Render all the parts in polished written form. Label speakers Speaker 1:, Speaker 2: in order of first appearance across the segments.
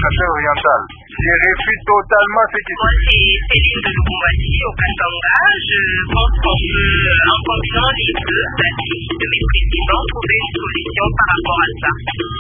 Speaker 1: Kasai oriental. Je réfute totalement ce qui se
Speaker 2: passe. Moi, c'est Céline de Lubumbashi au Katanga. Je pense qu'on peut, en combinant les deux avis de mes présidents, trouver une solution par rapport à ça.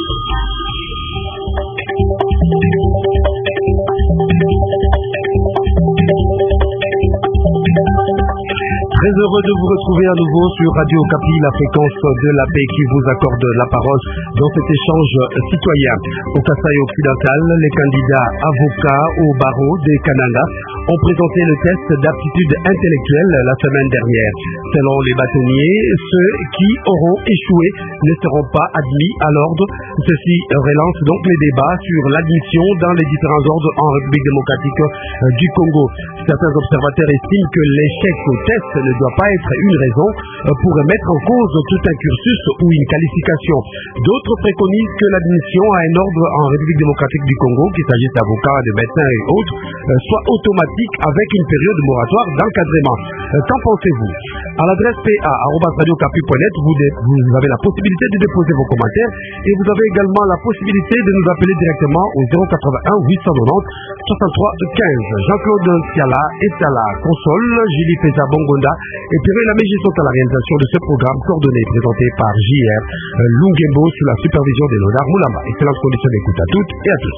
Speaker 3: Très heureux de vous retrouver à nouveau sur Radio Okapi, la fréquence de la paix qui vous accorde la parole dans cet échange citoyen. Au Kasai occidental, les candidats avocats au barreau des Kananga ont présenté le test d'aptitude intellectuelle la semaine dernière. Selon les bâtonniers, ceux qui auront échoué ne seront pas admis à l'ordre. Ceci relance donc les débats sur l'admission dans les différents ordres en République démocratique du Congo. Certains observateurs estiment que l'échec au test ne doit pas être une raison pour mettre en cause tout un cursus ou une qualification. D'autres préconisent que l'admission à un ordre en République démocratique du Congo, qu'il s'agisse d'avocats, de médecins et autres, soit automatique avec une période moratoire d'encadrement. Qu'en pensez-vous? À l'adresse pa@radiocapi.net, vous avez la possibilité de déposer vos commentaires et vous avez également la possibilité de nous appeler directement au 081 890 63 15. Jean-Claude Siala est à la console, Julie Pesa Bongonda et Pierre Lamégis sont à la réalisation de ce programme coordonné et présenté par JR Lungembo sous la supervision de Léonard Moulamba. Excellente condition d'écoute à toutes et à tous.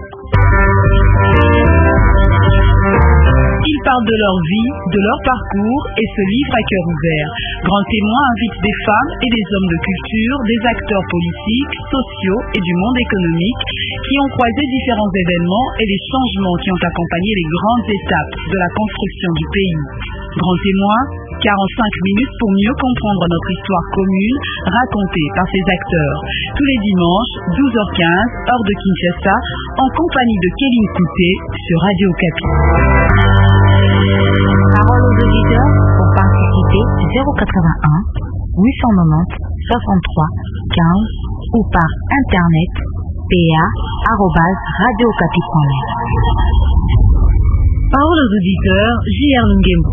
Speaker 4: Ils parlent de leur vie, de leur parcours et se livrent à cœur ouvert. Grand Témoin invite des femmes et des hommes de culture, des acteurs politiques, sociaux et du monde économique qui ont croisé différents événements et les changements qui ont accompagné les grandes étapes de la construction du pays. Grand Témoin, 45 minutes pour mieux comprendre notre histoire commune racontée par ces acteurs. Tous les dimanches, 12h15, heure de Kinshasa, en compagnie de Kéline Couté sur Radio Okapi.
Speaker 5: Parole aux auditeurs pour participer 081 890 63 15 ou par internet pa@radiocapi.net.
Speaker 4: Parole aux auditeurs, JR Lungembo.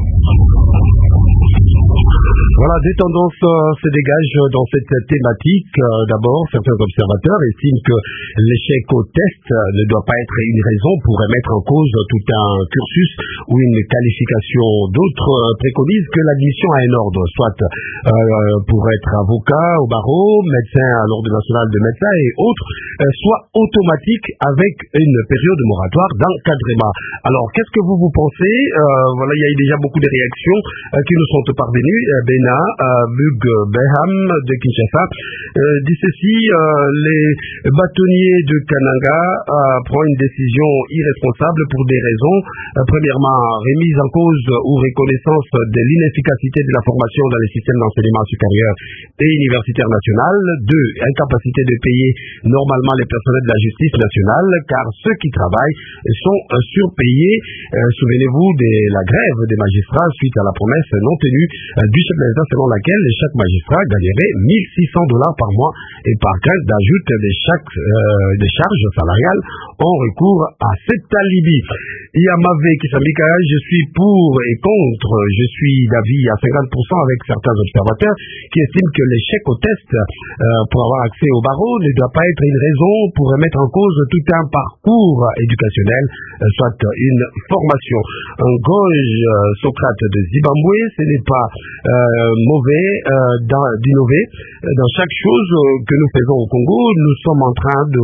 Speaker 3: Voilà, des tendances se dégagent dans cette thématique. D'abord, certains observateurs estiment que l'échec au test ne doit pas être une raison pour mettre en cause tout un cursus ou une qualification. D'autres préconisent que l'admission à un ordre, soit pour être avocat au barreau, médecin à l'ordre national de médecins et autres, soit automatique avec une période moratoire d'encadrement. Alors, qu'est-ce que vous pensez? Voilà, il y a eu déjà beaucoup de réactions qui nous sont parvenues. Bena Bug Beham de Kinshasa dit ceci: les bâtonniers de Kananga prennent une décision irresponsable pour des raisons. Premièrement, remise en cause ou reconnaissance de l'inefficacité de la formation dans les systèmes d'enseignement supérieur et universitaire national. 2. Incapacité de payer normalement les personnels de la justice nationale, car ceux qui travaillent sont surpayés. Souvenez-vous de la grève des magistrats suite à la promesse non tenue du chef de l'État, selon laquelle chaque magistrat gagnerait $1,600 par mois, et par crainte d'ajout des charges salariales ont recours à cet alibi. Yamave Kisambika, je suis pour et contre. Je suis d'avis à 50% avec certains observateurs qui estiment que l'échec au test pour avoir accès au barreau ne doit pas être une raison pour remettre en cause tout un parcours éducationnel, soit une formation. Un Goge Socrate de Zimbabwe, ce n'est pas mauvais d'innover dans chaque chose que nous faisons au Congo. Nous sommes en train de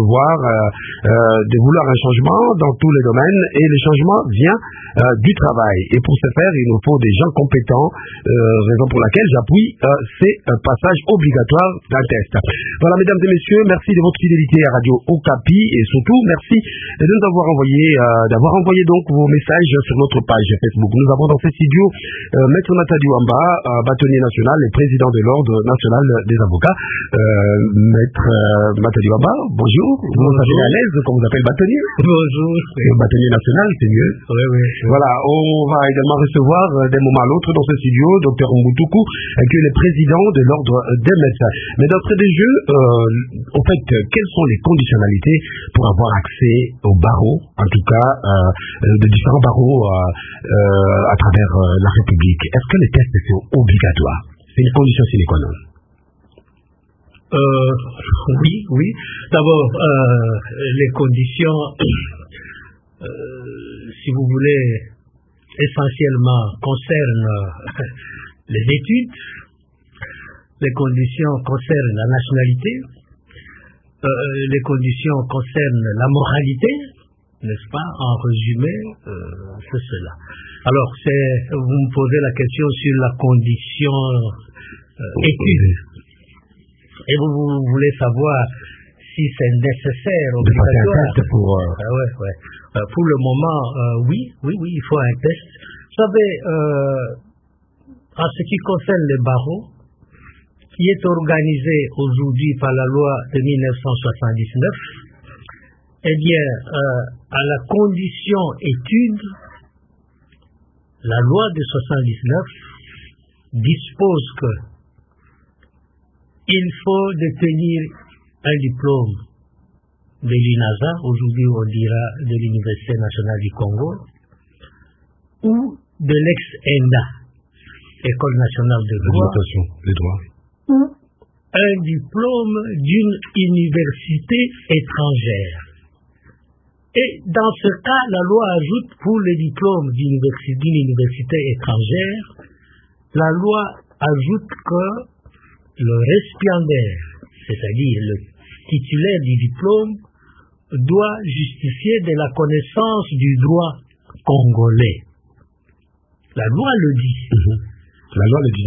Speaker 3: vouloir un changement dans tous les domaines, et le changement vient du travail. Et pour ce faire, il nous faut des gens compétents, raison pour laquelle j'appuie ces passages obligatoires d'un test. Voilà, mesdames et messieurs, merci de votre fidélité à Radio Okapi, et surtout merci de nous avoir envoyé donc vos messages sur notre page Facebook. Nous avons dans ces studios Maître Nathalie Wamba, bâtonnier national et président de l'Ordre national des avocats. Maître Nathalie Wamba, bonjour. Vous vous sentez à l'aise quand vous appelez bâtonnier?
Speaker 6: Bonjour.
Speaker 3: Bâtonnier national, c'est mieux.
Speaker 6: Oui, oui.
Speaker 3: Voilà, on va également recevoir d'un moment à l'autre dans ce studio Dr Mbutuku, qui est le président de l'Ordre des médecins. Mais d'entrée des jeux, en fait, quelles sont les conditionnalités pour avoir accès au barreau, en tout cas de différents barreaux à travers la République? Est-ce que les tests sont obligatoires? C'est une condition sine qua non.
Speaker 6: Oui. D'abord, les conditions, si vous voulez, essentiellement concernent les études, les conditions concernent la nationalité, les conditions concernent la moralité, n'est-ce pas? En résumé, c'est cela. Alors, vous me posez la question sur la condition étude. Et vous voulez savoir si c'est nécessaire, obligatoire. Pour le moment, oui, il faut un test. Vous savez, en ce qui concerne les barreaux, qui est organisé aujourd'hui par la loi de 1979, eh bien, à la condition étude, la loi de 79 dispose que il faut détenir un diplôme de l'INASA, aujourd'hui on dira de l'Université nationale du Congo, ou de l'ex-ENDA, École nationale de droit, ou un diplôme d'une université étrangère. Et dans ce cas, la loi ajoute pour les diplômes d'une université étrangère, la loi ajoute que le récipiendaire, c'est-à-dire le titulaire du diplôme, doit justifier de la connaissance du droit congolais. La loi le dit.
Speaker 3: La loi le dit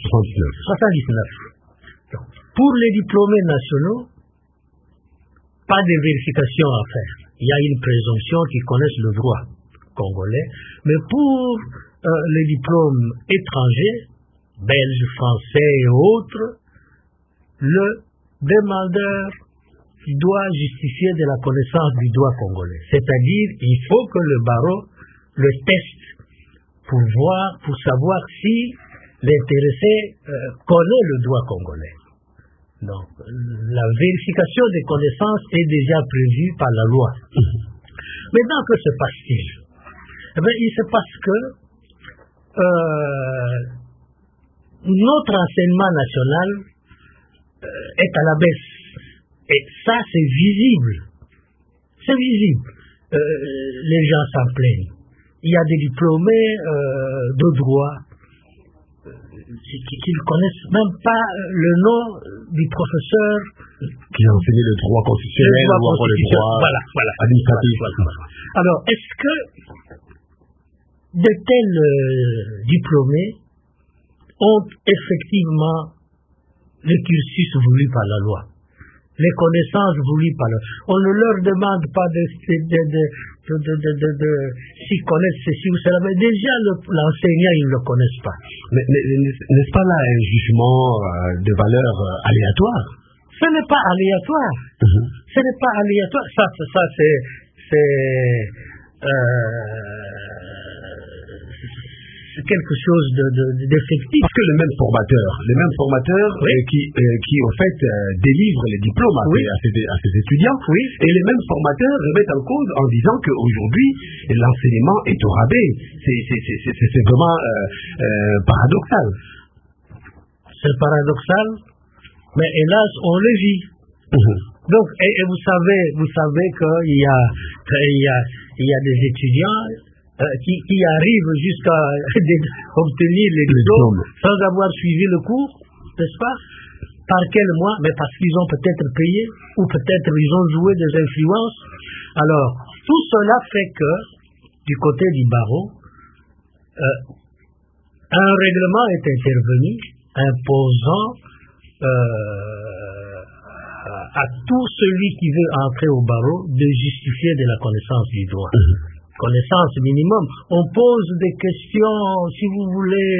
Speaker 6: 1979. Pour les diplômés nationaux, pas de vérification à faire. Il y a une présomption qu'ils connaissent le droit congolais. Mais pour les diplômes étrangers, belges, français et autres, le demandeur doit justifier de la connaissance du droit congolais. C'est-à-dire, il faut que le barreau le teste pour savoir si l'intéressé connaît le droit congolais. Donc, la vérification des connaissances est déjà prévue par la loi. Maintenant, que se passe-t-il? Eh bien, il se passe que notre enseignement national est à la baisse. Et ça, c'est visible. C'est visible. Les gens s'en plaignent. Il y a des diplômés de droit qui ne connaissent même pas le nom du professeur
Speaker 3: qui a enseigné le droit constitutionnel ou le droit administratif.
Speaker 6: Alors, est-ce que de tels diplômés ont effectivement le cursus voulu par la loi, les connaissances voulues par la loi? On ne leur demande pas s'ils connaissent ceci ou cela, mais déjà l'enseignant, ils ne le connaissent pas.
Speaker 3: Mais n'est-ce pas là un jugement de valeur aléatoire?
Speaker 6: Ce n'est pas aléatoire. Ce n'est pas aléatoire. Ça c'est quelque chose d'effectif.
Speaker 3: Parce que les mêmes formateurs qui en fait délivrent les diplômes à ces étudiants, et les mêmes formateurs remettent en cause en disant qu'aujourd'hui l'enseignement est au rabais. C'est vraiment paradoxal.
Speaker 6: C'est paradoxal, mais hélas on le vit. Donc, et vous savez qu'il y a des étudiants qui arrivent jusqu'à obtenir les diplômes sans avoir suivi le cours, n'est-ce pas? Par quel mois? Mais parce qu'ils ont peut-être payé, ou peut-être ils ont joué des influences. Alors, tout cela fait que, du côté du barreau, un règlement est intervenu imposant à tout celui qui veut entrer au barreau de justifier de la connaissance du droit. Connaissance minimum. On pose des questions, si vous voulez,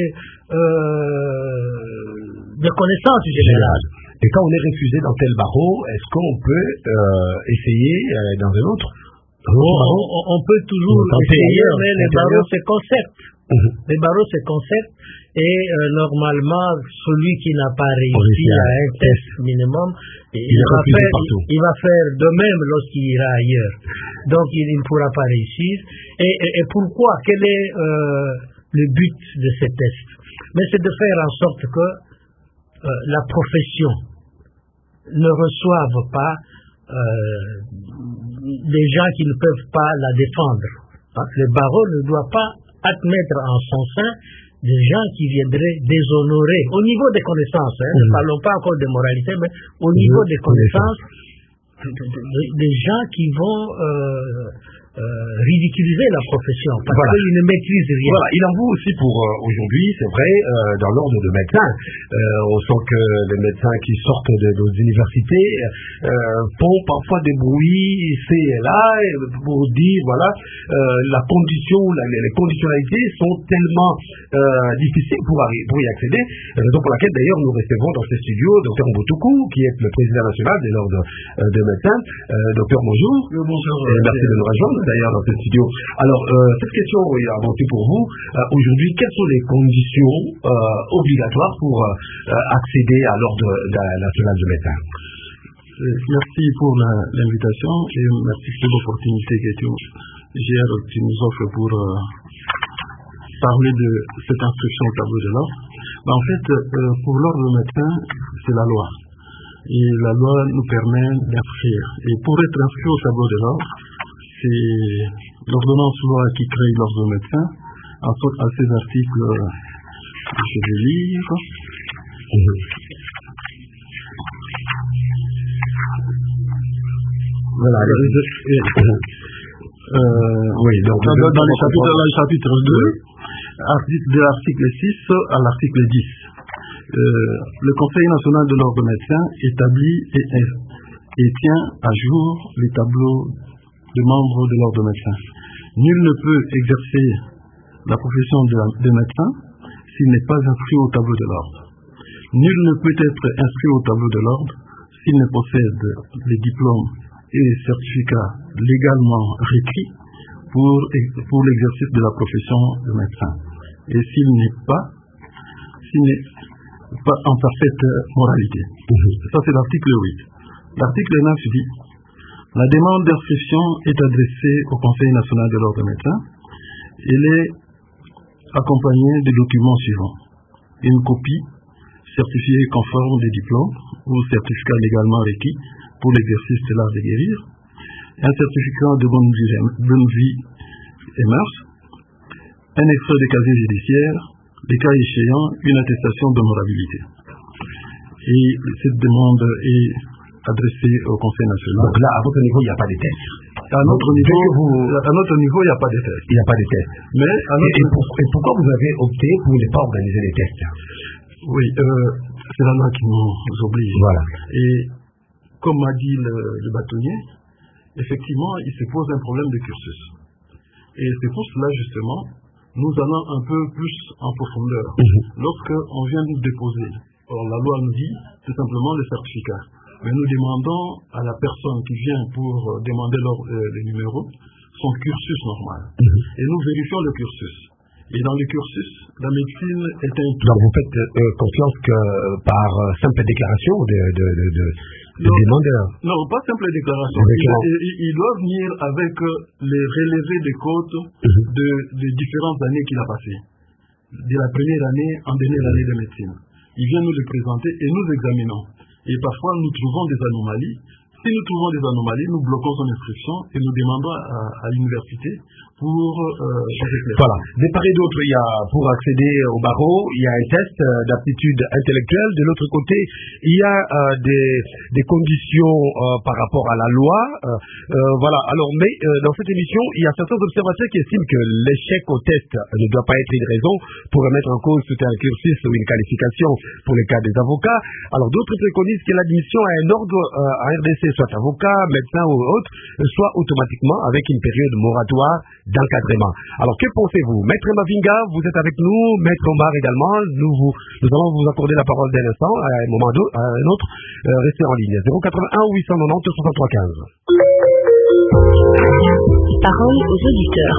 Speaker 6: de connaissance générale.
Speaker 3: Et quand on est refusé dans tel barreau, est-ce qu'on peut essayer dans un autre?
Speaker 6: On peut toujours essayer, mais les barreaux se concertent. Les barreaux se concertent et normalement, celui qui n'a pas réussi à un test minimum, il va faire de même lorsqu'il ira ailleurs. Donc, il ne pourra pas réussir. Et pourquoi? Quel est le but de ces tests? Mais c'est de faire en sorte que la profession ne reçoivent pas des gens qui ne peuvent pas la défendre. Le barreau ne doit pas admettre en son sein des gens qui viendraient déshonorer au niveau des connaissances. Ne parlons pas encore de moralité, mais au niveau des connaissances, des gens qui vont ridiculiser la profession parce qu'ils ne maîtrisent rien.
Speaker 3: Voilà, il en vaut aussi pour aujourd'hui, c'est vrai, dans l'ordre de médecins. On sent que les médecins qui sortent de nos universités font parfois des bruits ici et là pour dire, voilà, la condition, les conditionnalités sont tellement difficiles pour y accéder. Raison pour laquelle d'ailleurs nous recevons dans ce studio Dr Mboutougou, qui est le président national de l'ordre des médecins. Docteur, bonjour.
Speaker 7: Bonjour.
Speaker 3: Merci de nous rejoindre d'ailleurs dans ce studio. Alors, cette question est avancée pour vous. Aujourd'hui, quelles sont les conditions obligatoires pour accéder à l'ordre national de médecins?
Speaker 7: Merci pour l'invitation et merci pour l'opportunité que tu nous offres pour parler de cette inscription au tableau de l'ordre. En fait, pour l'ordre de médecins, c'est la loi. Et la loi nous permet d'inscrire. Et pour être inscrit au tableau de l'ordre, c'est l'ordonnance loi qui crée l'ordre de médecins. En sorte, à ces articles, je vais lire.
Speaker 3: Voilà. Oui, donc
Speaker 7: dans le chapitre 2, de l'article 6 à l'article 10. Le Conseil national de l'ordre de médecins établit et tient à jour les tableaux de membres de l'ordre de médecins. Nul ne peut exercer la profession de médecin s'il n'est pas inscrit au tableau de l'ordre. Nul ne peut être inscrit au tableau de l'ordre s'il ne possède les diplômes et certificats légalement requis pour l'exercice de la profession de médecin. Et s'il n'est pas en parfaite moralité. Ça, c'est l'article 8. L'article 9 dit: la demande d'inscription est adressée au Conseil national de l'ordre des médecins. Elle est accompagnée des documents suivants: une copie certifiée conforme des diplômes ou certificats légalement requis pour l'exercice de l'art de guérir, un certificat de bonne vie et mœurs, un extrait de casier judiciaire, les cas échéants, une attestation d'honorabilité. Et cette demande est adressée au Conseil national.
Speaker 3: Donc là, à votre niveau, il n'y a pas de tests.
Speaker 7: À notre niveau, il n'y a pas de tests.
Speaker 3: Il n'y a pas de tests.
Speaker 7: Mais
Speaker 3: et pourquoi vous avez opté pour ne pas organiser les tests?
Speaker 7: Oui, c'est la loi qui nous oblige.
Speaker 3: Voilà.
Speaker 7: Et comme m'a dit le bâtonnier, effectivement, il se pose un problème de cursus. Et c'est pour cela, justement, nous allons un peu plus en profondeur. Lorsqu'on vient nous déposer, la loi nous dit tout simplement le certificat. Mais nous demandons à la personne qui vient pour demander le numéro son cursus normal. Et nous vérifions le cursus. Et dans le cursus, la médecine est un tout.
Speaker 3: Donc vous faites confiance que par simple déclaration de demandeur?
Speaker 7: Non, pas simple déclaration. Il doit venir avec les relevés des côtes de différentes années qu'il a passées. De la première année en dernière année de médecine. Il vient nous les présenter et nous examinons. Et parfois, nous trouvons des anomalies. Si nous trouvons des anomalies, nous bloquons son inscription et nous demandons à l'université pour
Speaker 3: voilà. De part et d'autre, il y a, pour accéder au barreau, il y a un test d'aptitude intellectuelle. De l'autre côté, il y a des conditions par rapport à la loi. Voilà. Alors, mais dans cette émission, il y a certains observateurs qui estiment que l'échec au test ne doit pas être une raison pour remettre en cause tout un cursus ou une qualification pour le cas des avocats. Alors, d'autres préconisent que l'admission à un ordre à RDC, soit avocat, médecin ou autre, soit automatiquement avec une période moratoire d'encadrement. Alors, que pensez-vous? Maître Mavinga, vous êtes avec nous, Maître Omar également, nous allons vous accorder la parole d'un instant, à un moment à un autre, restez en ligne. 081 890 6315.
Speaker 5: Parole aux auditeurs.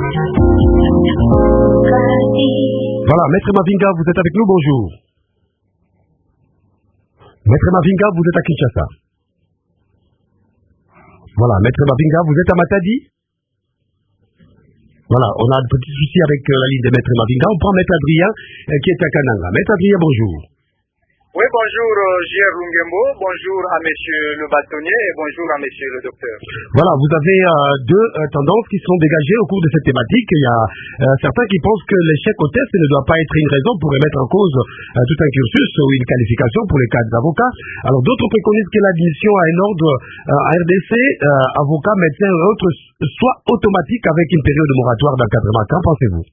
Speaker 3: Voilà, Maître Mavinga, vous êtes avec nous, bonjour. Maître Mavinga, vous êtes à Kinshasa. Voilà, Maître Mavinga, vous êtes à Matadi? Voilà, on a un petit souci avec la ligne de Maître Mavinga. On prend Maître Adrien qui est à Kananga. Maître Adrien, bonjour.
Speaker 1: Oui, bonjour J.R. Lungembo, bonjour à monsieur le bâtonnier et bonjour à monsieur le docteur.
Speaker 3: Voilà, vous avez deux tendances qui sont dégagées au cours de cette thématique. Il y a certains qui pensent que l'échec au test ne doit pas être une raison pour remettre en cause tout un cursus ou une qualification pour les cadres d'avocats. Alors d'autres préconisent que l'admission à un ordre à RDC, avocat, médecin et autres, soit automatique avec une période de moratoire d'encadrement. Qu'en pensez-vous?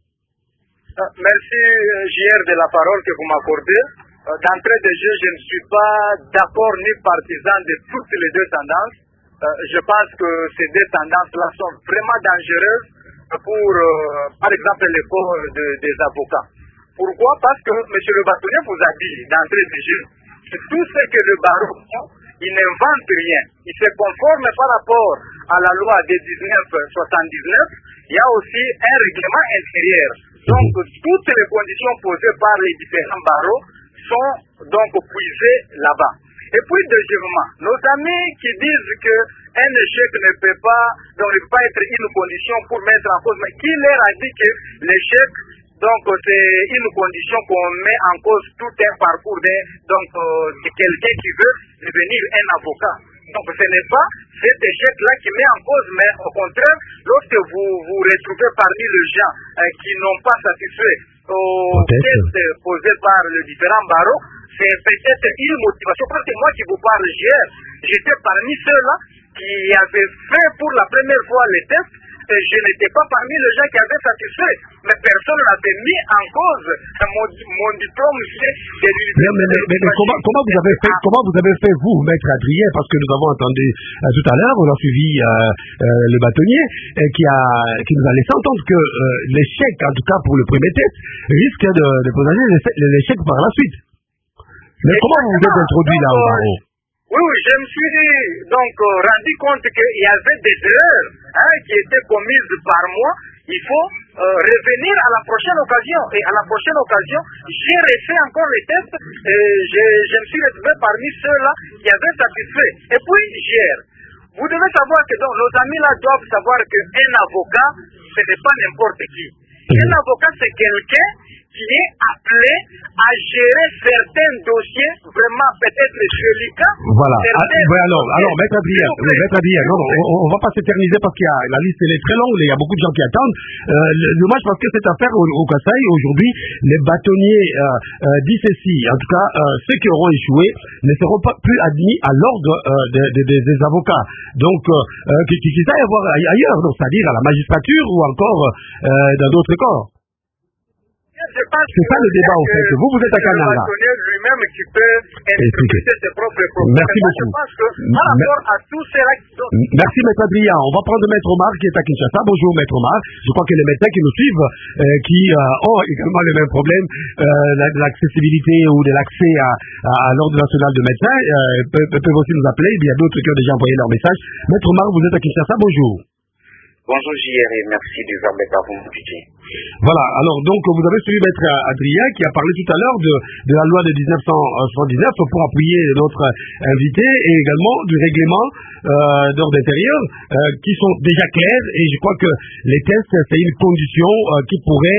Speaker 1: Merci JR de la parole que vous m'accordez. D'entrée de jeu, je ne suis pas d'accord ni partisan de toutes les deux tendances. Je pense que ces deux tendances-là sont vraiment dangereuses pour, par exemple, les corps des avocats. Pourquoi? Parce que M. le bâtonnier vous a dit d'entrée de jeu que tout ce que le barreau fait, il n'invente rien. Il se conforme par rapport à la loi de 1979. Il y a aussi un règlement intérieur. Donc, toutes les conditions posées par les différents barreaux sont donc puisées là-bas. Et puis, deuxièmement, nos amis qui disent qu'un échec ne peut pas être une condition pour mettre en cause, mais qui leur a dit que l'échec, donc, c'est une condition qu'on met en cause tout un parcours de quelqu'un qui veut devenir un avocat. Donc, ce n'est pas cet échec-là qui met en cause, mais au contraire, lorsque vous vous retrouvez parmi les gens qui n'ont pas satisfait aux tests posés par les différents barreaux, c'est peut-être une motivation. Parce que moi qui vous parle hier, j'étais parmi ceux-là qui avaient fait pour la première fois les tests. Et je n'étais pas parmi les gens qui avaient satisfait, mais personne n'avait mis en cause mon diplôme de l'université.
Speaker 3: Mais comment vous avez fait vous, maître Adrien, parce que nous avons entendu tout à l'heure, on a suivi le bâtonnier, qui nous a laissé entendre que l'échec, en tout cas pour le premier test, risque de présager l'échec par la suite. Mais comment vous vous êtes introduit là au barreau?
Speaker 1: Oui, je me suis rendu compte qu'il y avait des erreurs qui étaient commises par moi. Il faut revenir à la prochaine occasion. Et à la prochaine occasion, j'ai refait encore les tests et je me suis retrouvé parmi ceux-là qui avaient satisfait. Et puis, hier, vous devez savoir que nos amis là doivent savoir qu'un avocat, ce n'est pas n'importe qui. Un avocat, c'est quelqu'un qui est appelé à gérer certains dossiers vraiment peut-être délicats.
Speaker 3: Voilà. Alors, maître Adrien, on va pas s'éterniser parce que la liste elle est très longue, il y a beaucoup de gens qui attendent. Dommage parce que cette affaire au Kasaï, aujourd'hui, les bâtonniers disent ceci. En tout cas, ceux qui auront échoué ne seront pas plus admis à l'ordre des avocats. Donc, qui aillent voir ailleurs, donc c'est-à-dire à la magistrature ou encore dans d'autres corps. C'est ça le débat au fait. Vous êtes à Kananga.
Speaker 1: Lui-même qui peut interpréter ses propres problèmes.
Speaker 3: Merci beaucoup.
Speaker 1: Par rapport à tous ceux-là qui sont...
Speaker 3: Merci maître Adrien. On va prendre maître Omar qui est à Kinshasa. Bonjour maître Omar. Je crois que les médecins qui nous suivent, qui ont également le même problème, l'accessibilité ou de l'accès à l'ordre national de médecins, peuvent aussi nous appeler. Il y a d'autres qui ont déjà envoyé leur message. Maître Omar, vous êtes à Kinshasa. Bonjour.
Speaker 8: Bonjour JR et merci de permettre à vous m'écouter.
Speaker 3: Voilà, alors donc vous avez suivi maître Adrien qui a parlé tout à l'heure de la loi de 1979 pour appuyer notre invité et également du règlement d'ordre intérieur qui sont déjà clairs et je crois que les tests c'est une condition qui pourrait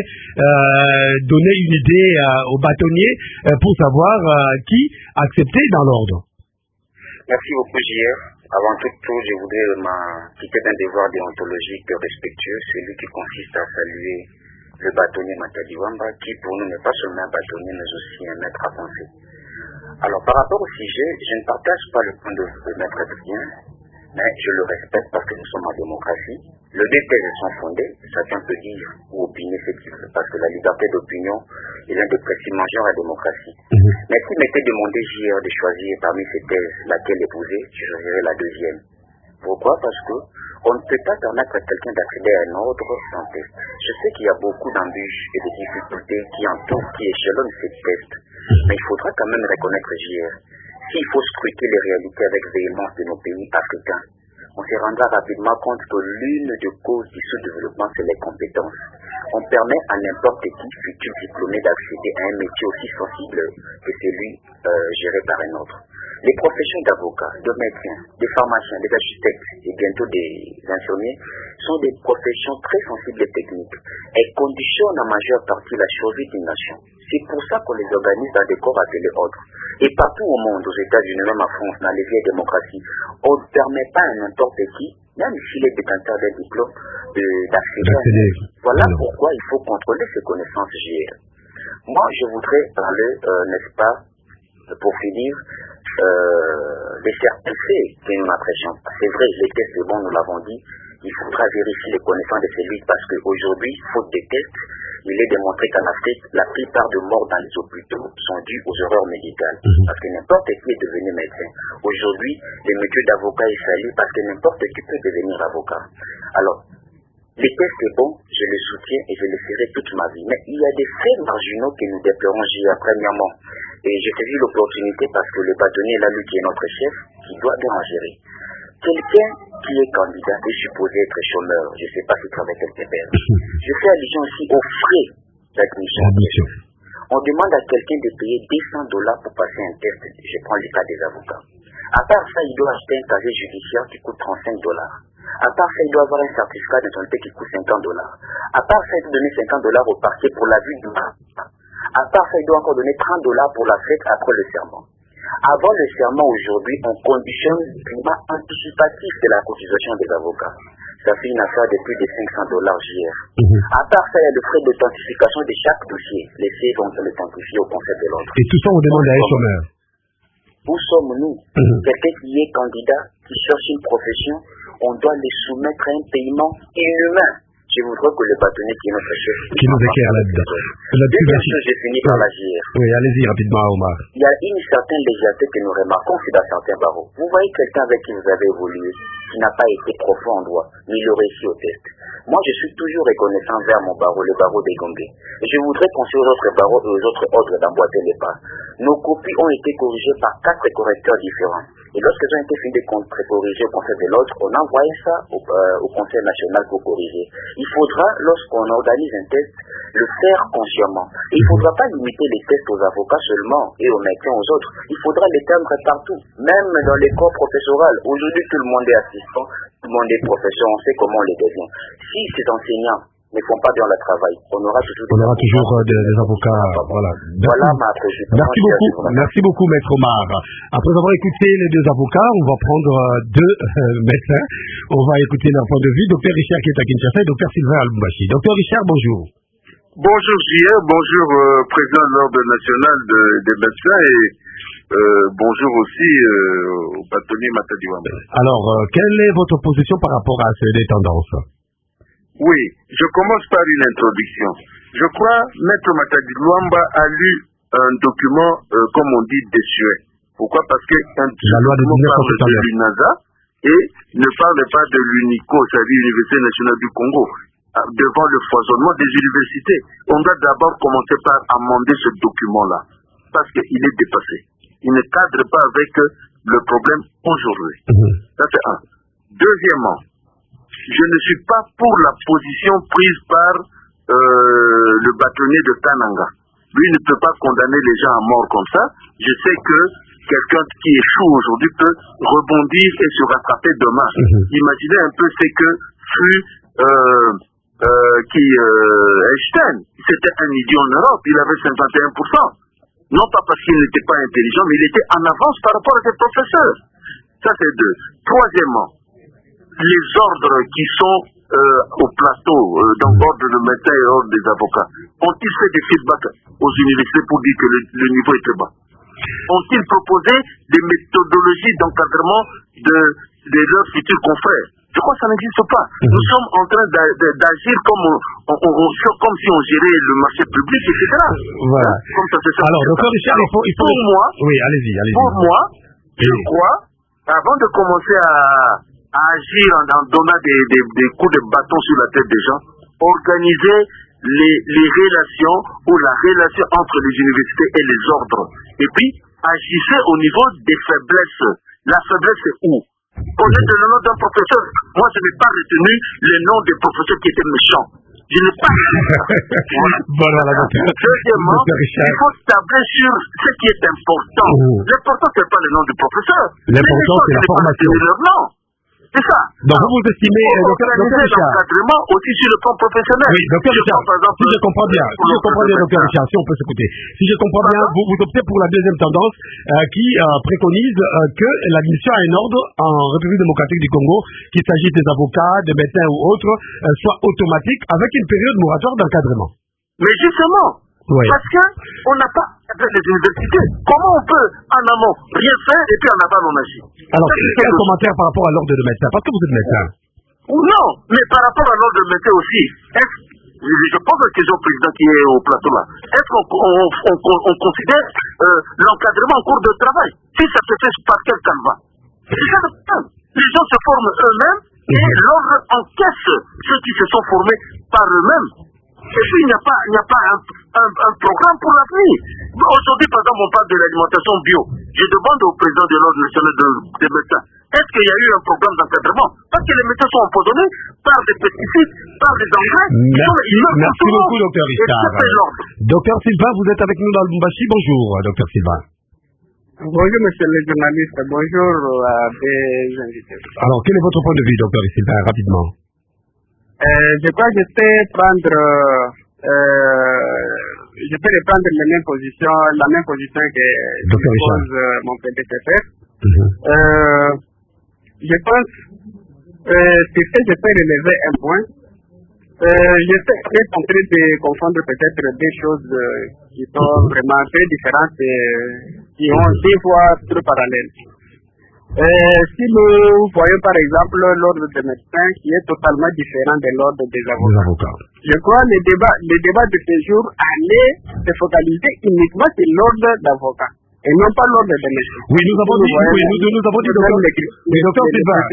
Speaker 3: donner une idée aux bâtonniers pour savoir qui accepter dans l'ordre.
Speaker 8: Merci beaucoup JR. Avant toute chose, je voudrais m'acquitter d'un devoir déontologique respectueux, celui qui consiste à saluer le bâtonnier Matadi Wamba, qui pour nous n'est pas seulement un bâtonnier, mais aussi un maître à penser. Alors, par rapport au sujet, je ne partage pas le point de vue de maître Adrien, mais je le respecte parce que nous sommes en démocratie. Les deux thèses sont fondées, chacun peut dire ou opiner ce qu'il veut, parce que la liberté d'opinion est l'un des principes majeurs à la démocratie. Mais s'il m'était demandé hier de choisir parmi ces thèses laquelle épouser, je choisirais la deuxième. Pourquoi? Parce que on ne peut pas permettre à quelqu'un d'accéder à un ordre sans test. Je sais qu'il y a beaucoup d'embûches et de difficultés qui entourent, qui échelonnent ces tests. Mais il faudra quand même reconnaître hier, s'il faut scruter les réalités avec véhémence de nos pays africains, on se rendra rapidement compte que l'une des causes du sous-développement, c'est les compétences. On permet à n'importe qui, futur diplômé, d'accéder à un métier aussi sensible que celui géré par un autre. Les professions d'avocats, de médecins, des pharmaciens, des architectes et bientôt des infirmiers sont des professions très sensibles et techniques. Elles conditionnent en majeure partie la survie d'une nation. C'est pour ça qu'on les organise dans des corps appelés ordres. Et partout au monde, aux États-Unis, même en France, dans les vieilles démocraties, on ne permet pas à n'importe qui, même s'il est détenteur d'un diplôme, d'accéder. Voilà pourquoi il faut contrôler ses connaissances JR. Moi, je voudrais parler, n'est-ce pas, pour finir, des certificats que nous apprécions. C'est vrai, les tests, c'est bon, nous l'avons dit, il faudra vérifier les connaissances de celui parce qu'aujourd'hui, faute des tests, il est démontré qu'en Afrique, la plupart de morts dans les hôpitaux sont dues aux erreurs médicales. Parce que n'importe qui est devenu médecin. Aujourd'hui, le métier d'avocat est sali parce que n'importe qui peut devenir avocat. Alors, les tests c'est bon, je les soutiens et je les ferai toute ma vie. Mais il y a des faits marginaux que nous déplorons premièrement. Et j'ai saisi l'opportunité parce que le bâtonnier là, lui qui est notre chef, qui doit bien en gérer. Quelqu'un qui est candidat est supposé être chômeur. Je ne sais pas s'il travaille quelque part. Je fais allusion aussi aux frais d'admission. On demande à quelqu'un de payer $200 pour passer un test. Je prends le cas des avocats. À part ça, il doit acheter un casier judiciaire qui coûte $35. À part ça, il doit avoir un certificat de santé qui coûte $50. À part ça, il doit donner $50 au parquet pour la vue du mandat. À part ça, il doit encore donner $30 pour la fête après le serment. Avant le serment aujourd'hui, on conditionne le climat anticipatif de la cotisation des avocats. Ça fait une affaire de plus de $500 JR. À part ça, il y a le frais d'authentification de chaque dossier. Les faits vont être authentifiés au conseil de l'ordre.
Speaker 3: Et tout ça, on demande à un chômeur.
Speaker 8: Où sommes-nous? Quelqu'un qui est candidat, qui cherche une profession, on doit les soumettre à un paiement inhumain. Je voudrais que le bâtonnier qui est notre chef
Speaker 3: qui nous éclaire là-dedans.
Speaker 8: Deuxième chose, j'ai fini par la JR.
Speaker 3: Oui, allez-y rapidement, Omar.
Speaker 8: Il y a une certaine légèreté que nous remarquons c'est dans certains barreaux. Vous voyez quelqu'un avec qui vous avez évolué, qui n'a pas été profond en droit, ni le réussi au test. Moi, je suis toujours reconnaissant vers mon barreau, le barreau des Gombe. Je voudrais conseiller aux autres barreaux et aux autres ordres d'emboîter les pas. Nos copies ont été corrigées par 4 correcteurs différents. Et lorsqu'elles ont été finies de corriger au conseil de l'ordre, on a envoyé ça au conseil national pour corriger. Il faudra, lorsqu'on organise un test, le faire consciemment. Et il ne faudra pas limiter les tests aux avocats seulement et aux médecins aux autres. Il faudra l'étendre partout, même dans les corps professoraux. Aujourd'hui, tout le monde est assistant, tout le monde est professeur, on sait comment on les devient. Si ces enseignants ne font pas bien le travail, on aura toujours
Speaker 3: des avocats. Voilà.
Speaker 8: Voilà ma présentation.
Speaker 3: Merci beaucoup, Maître Omar. Après avoir écouté les deux avocats, on va prendre deux médecins. On va écouter leur point de vue. Dr Richard qui est à Kinshasa et Dr Sylvain Alboumbachi. Dr Richard, bonjour.
Speaker 9: Bonjour JR, bonjour président de l'Ordre national des médecins et bonjour aussi au bâtonnier Matadi Wamba.
Speaker 3: Alors, quelle est votre position par rapport à ces tendances?
Speaker 9: Oui, je commence par une introduction. Je crois Maître Matadi Wamba a lu un document, comme on dit, désuet. Pourquoi? Parce que
Speaker 3: la loi de
Speaker 9: l'UNASA et ne parle pas de l'UNICO, c'est-à-dire l'Université nationale du Congo. Devant le foisonnement des universités, on doit d'abord commencer par amender ce document-là, parce qu'il est dépassé. Il ne cadre pas avec le problème aujourd'hui. Ça c'est un. Deuxièmement, je ne suis pas pour la position prise par le bâtonnier de Kananga. Lui ne peut pas condamner les gens à mort comme ça. Je sais que quelqu'un qui échoue aujourd'hui peut rebondir et se rattraper demain. Imaginez un peu ce que fut Einstein. C'était un idiot en Europe. Il avait 51%. Non pas parce qu'il n'était pas intelligent, mais il était en avance par rapport à ses professeurs. Ça c'est deux. Troisièmement, les ordres qui sont au plateau, dans l'ordre de médecins et l'ordre des avocats, ont-ils fait des feedbacks aux universités pour dire que le niveau est très bas? Ont-ils proposé des méthodologies d'encadrement de leurs futurs confrères? Je crois que ça n'existe pas. Nous sommes en train d'agir comme si on gérait le marché public, etc.
Speaker 3: Voilà.
Speaker 9: Comme ça se fait.
Speaker 3: Alors, docteur Richard, il faut...
Speaker 9: Pour moi,
Speaker 3: oui, allez-y.
Speaker 9: Pour moi, je crois, avant de commencer à agir en donnant des coups de bâton sur la tête des gens, organiser les relations ou la relation entre les universités et les ordres. Et puis, agissez au niveau des faiblesses. La faiblesse, c'est où? Connaître le nom d'un professeur. Moi, je n'ai pas retenu le nom des professeurs qui étaient méchants. Je n'ai pas
Speaker 3: Voilà,
Speaker 9: deuxièmement, il faut tabler sur ce qui est important. L'important, ce n'est pas le nom du professeur.
Speaker 3: L'important, c'est la formation.
Speaker 9: C'est ça.
Speaker 3: Donc vous estimez, docteur Richard,
Speaker 9: l'encadrement aussi sur le plan professionnel.
Speaker 3: Oui, docteur Richard, si je comprends bien, docteur Richard, si on peut s'écouter, si je comprends bien, vous optez pour la deuxième tendance qui préconise que l'admission à un ordre en République démocratique du Congo, qu'il s'agisse des avocats, des médecins ou autres, soit automatique avec une période moratoire d'encadrement.
Speaker 9: Mais justement, parce qu'on n'a pas les universités. Comment on peut en amont rien faire et puis en aval on agit?
Speaker 3: Alors, quel commentaire par rapport à l'ordre de médecin? Parce que vous êtes médecin.
Speaker 9: Non, mais par rapport à l'ordre de médecin aussi, je pose la question au président qui est au plateau là. Est-ce qu'on considère l'encadrement en cours de travail? Si ça se fait par quel canevas? C'est ça le problème. Les gens se forment eux-mêmes et l'ordre encaisse ceux qui se sont formés par eux-mêmes. Et puis il n'y a pas un programme pour l'avenir. Aujourd'hui, par exemple, on parle de l'alimentation bio. Je demande au président de l'ordre national des médecins, est-ce qu'il y a eu un programme d'encadrement? Parce que les médecins sont empoisonnés par des pesticides, par des engrais.
Speaker 3: Merci beaucoup, docteur Richard. Docteur Sylvain, vous êtes avec nous dans le Lubumbashi. Bonjour, docteur Sylvain.
Speaker 10: Bonjour, monsieur le journaliste. Bonjour à des invités.
Speaker 3: Alors, quel est votre point de vue, docteur Sylvain, rapidement?
Speaker 10: Je crois que je peux reprendre la même position que pose mon prédécesseur. Je pense que je peux relever un point. Je suis en train de confondre peut-être des choses qui sont vraiment très différentes et qui ont des voies trop parallèles. Si nous voyons par exemple l'ordre des médecins qui est totalement différent de l'ordre des avocats. Je crois que le débat de ce jour allait se focaliser uniquement sur l'ordre d'avocats et non pas l'ordre des médecins.
Speaker 3: Oui, nous avons dit, docteur Sylvain.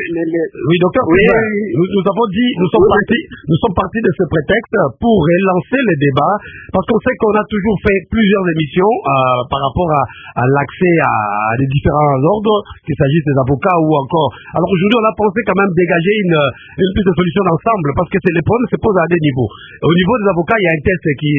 Speaker 3: Nous avons dit, nous sommes partis de ce prétexte pour relancer le débat, parce qu'on sait qu'on a toujours fait plusieurs émissions par rapport à l'accès à des différents ordres, qu'il s'agisse des avocats ou encore. Alors aujourd'hui, on a pensé quand même dégager une piste de solution d'ensemble, parce que les problèmes se posent à des niveaux. Au niveau des avocats, il y a un test qui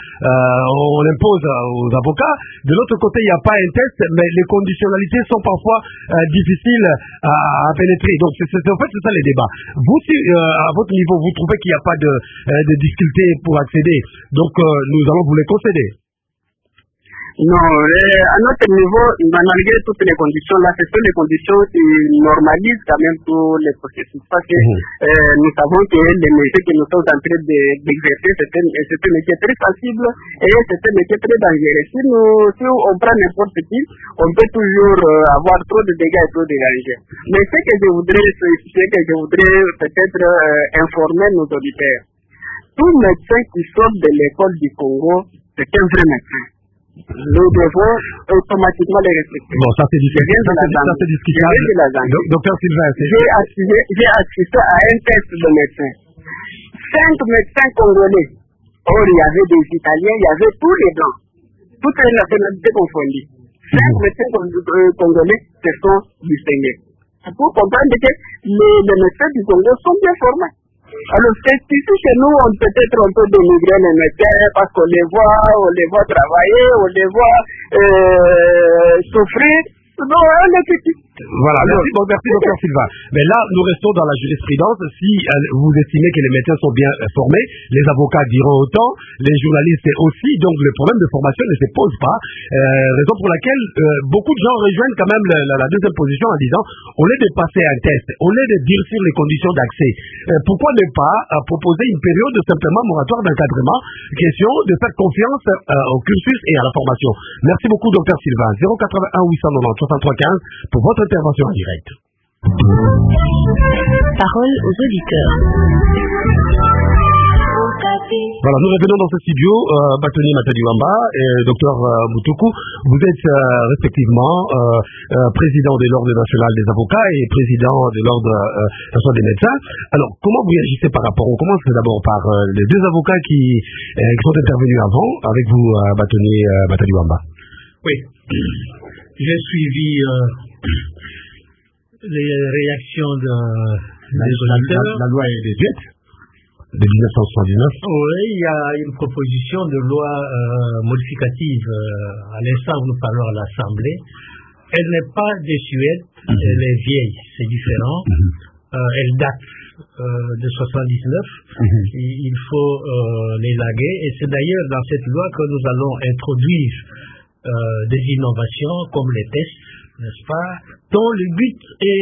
Speaker 3: on impose aux avocats. De l'autre côté, il n'y a pas un test, mais les conditionnalités sont parfois difficiles à pénétrer. Donc, en fait, c'est ça les débats. Vous, si, à votre niveau, vous trouvez qu'il n'y a pas de difficulté pour accéder, donc nous allons vous les concéder.
Speaker 10: Non, à notre niveau, malgré toutes les conditions là, ce sont les conditions qui normalisent quand même tous les processus. Parce que nous savons que les métiers que nous sommes en train d'exercer, c'est un métier très sensible et c'est un métier très dangereux. Si on prend n'importe qui, on peut toujours avoir trop de dégâts et trop de dangers. Mais ce que je voudrais peut-être informer nos auditeurs, tout médecin qui sort de l'école du Congo, c'est un vrai médecin. Nous devons automatiquement les respecter.
Speaker 3: Bon, ça c'est discutable. Docteur Sylvain,
Speaker 10: j'ai assisté à un test de médecins. 5 médecins congolais. Or, il y avait des Italiens, il y avait tous les blancs. Toutes les nationalités confondues. 5 médecins congolais se sont distingués. Pour comprendre que les médecins du Congo sont bien formés. Alors, ici chez nous, peut-être on peut dénigrer les médecins parce qu'on les voit travailler, on les voit souffrir. Non, on est petit.
Speaker 3: Voilà, merci docteur Sylvain. Mais là, nous restons dans la jurisprudence. Si vous estimez que les médecins sont bien formés, les avocats diront autant, les journalistes aussi, donc le problème de formation ne se pose pas. Raison pour laquelle beaucoup de gens rejoignent quand même la deuxième position en disant, au lieu de passer un test, au lieu de dire sur les conditions d'accès, pourquoi ne pas proposer une période simplement moratoire d'encadrement, question de faire confiance au cursus et à la formation. Merci beaucoup docteur Sylvain. 081 890 6315 pour votre intervention en direct.
Speaker 5: Parole aux auditeurs.
Speaker 3: Voilà, nous revenons dans ce studio, Batoni Matadiwamba et Dr Mutuku. Vous êtes respectivement président de l'Ordre national des avocats et président de l'Ordre national des médecins. Alors, comment vous réagissez par rapport? On commence d'abord par les deux avocats qui sont intervenus avant, avec vous, Batoni Matadiwamba.
Speaker 6: Oui. J'ai suivi les réactions des auditeurs.
Speaker 3: La loi est déduite. de 1979.
Speaker 6: Oui, il y a une proposition de loi modificative à l'instant où nous parlons à l'Assemblée. Elle n'est pas désuète, elle est vieille, c'est différent. Elle date de 79. Il faut l'élaguer. Et c'est d'ailleurs dans cette loi que nous allons introduire des innovations comme les tests, n'est-ce pas, dont le but est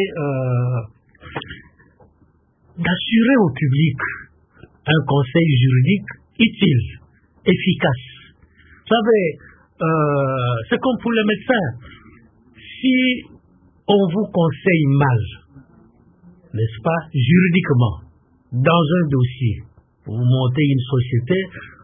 Speaker 6: d'assurer au public un conseil juridique utile, efficace. Vous savez, c'est comme pour les médecins. Si on vous conseille mal, n'est-ce pas, juridiquement, dans un dossier, vous montez une société,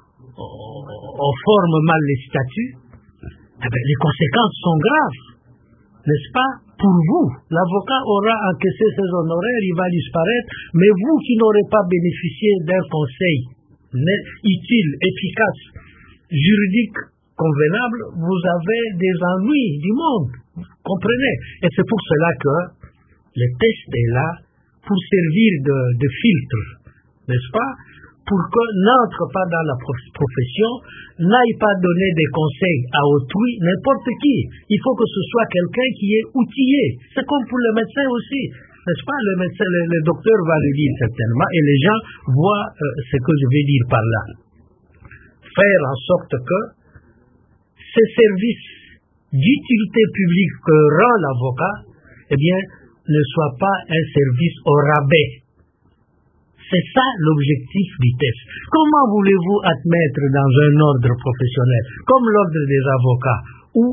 Speaker 6: on forme mal les statuts, eh bien, les conséquences sont graves, n'est-ce pas, pour vous. L'avocat aura encaissé ses honoraires, il va disparaître, mais vous qui n'aurez pas bénéficié d'un conseil utile, efficace, juridique, convenable, vous avez des ennuis du monde, vous comprenez. Et c'est pour cela que le test est là pour servir de filtre, n'est-ce pas, pour que n'entre pas dans la profession, n'aille pas donner des conseils à autrui, n'importe qui. Il faut que ce soit quelqu'un qui est outillé. C'est comme pour le médecin aussi, n'est-ce pas? Le médecin, le docteur va le dire certainement, et les gens voient ce que je vais dire par là. Faire en sorte que ces services d'utilité publique que rend l'avocat, eh bien, ne soit pas un service au rabais. C'est ça l'objectif du test. Comment voulez-vous admettre dans un ordre professionnel, comme l'ordre des avocats, où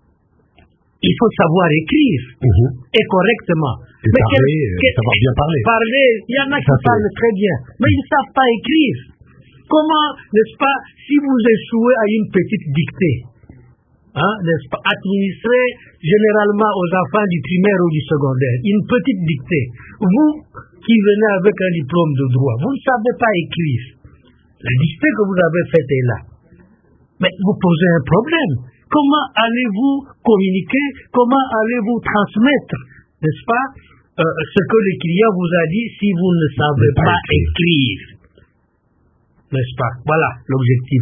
Speaker 6: il faut savoir écrire et correctement.
Speaker 3: Et savoir bien parler.
Speaker 6: Il y en a qui parlent très bien, mais ils ne savent pas écrire. Comment, n'est-ce pas, si vous échouez à une petite dictée, n'est-ce pas, administrée généralement aux enfants du primaire ou du secondaire, une petite dictée. Vous qui venez avec un diplôme de droit, vous ne savez pas écrire. La dictée que vous avez faite est là. Mais vous posez un problème. Comment allez-vous communiquer? Comment allez-vous transmettre, n'est-ce pas, ce que le client vous a dit si vous ne savez pas écrire? N'est-ce pas? Voilà l'objectif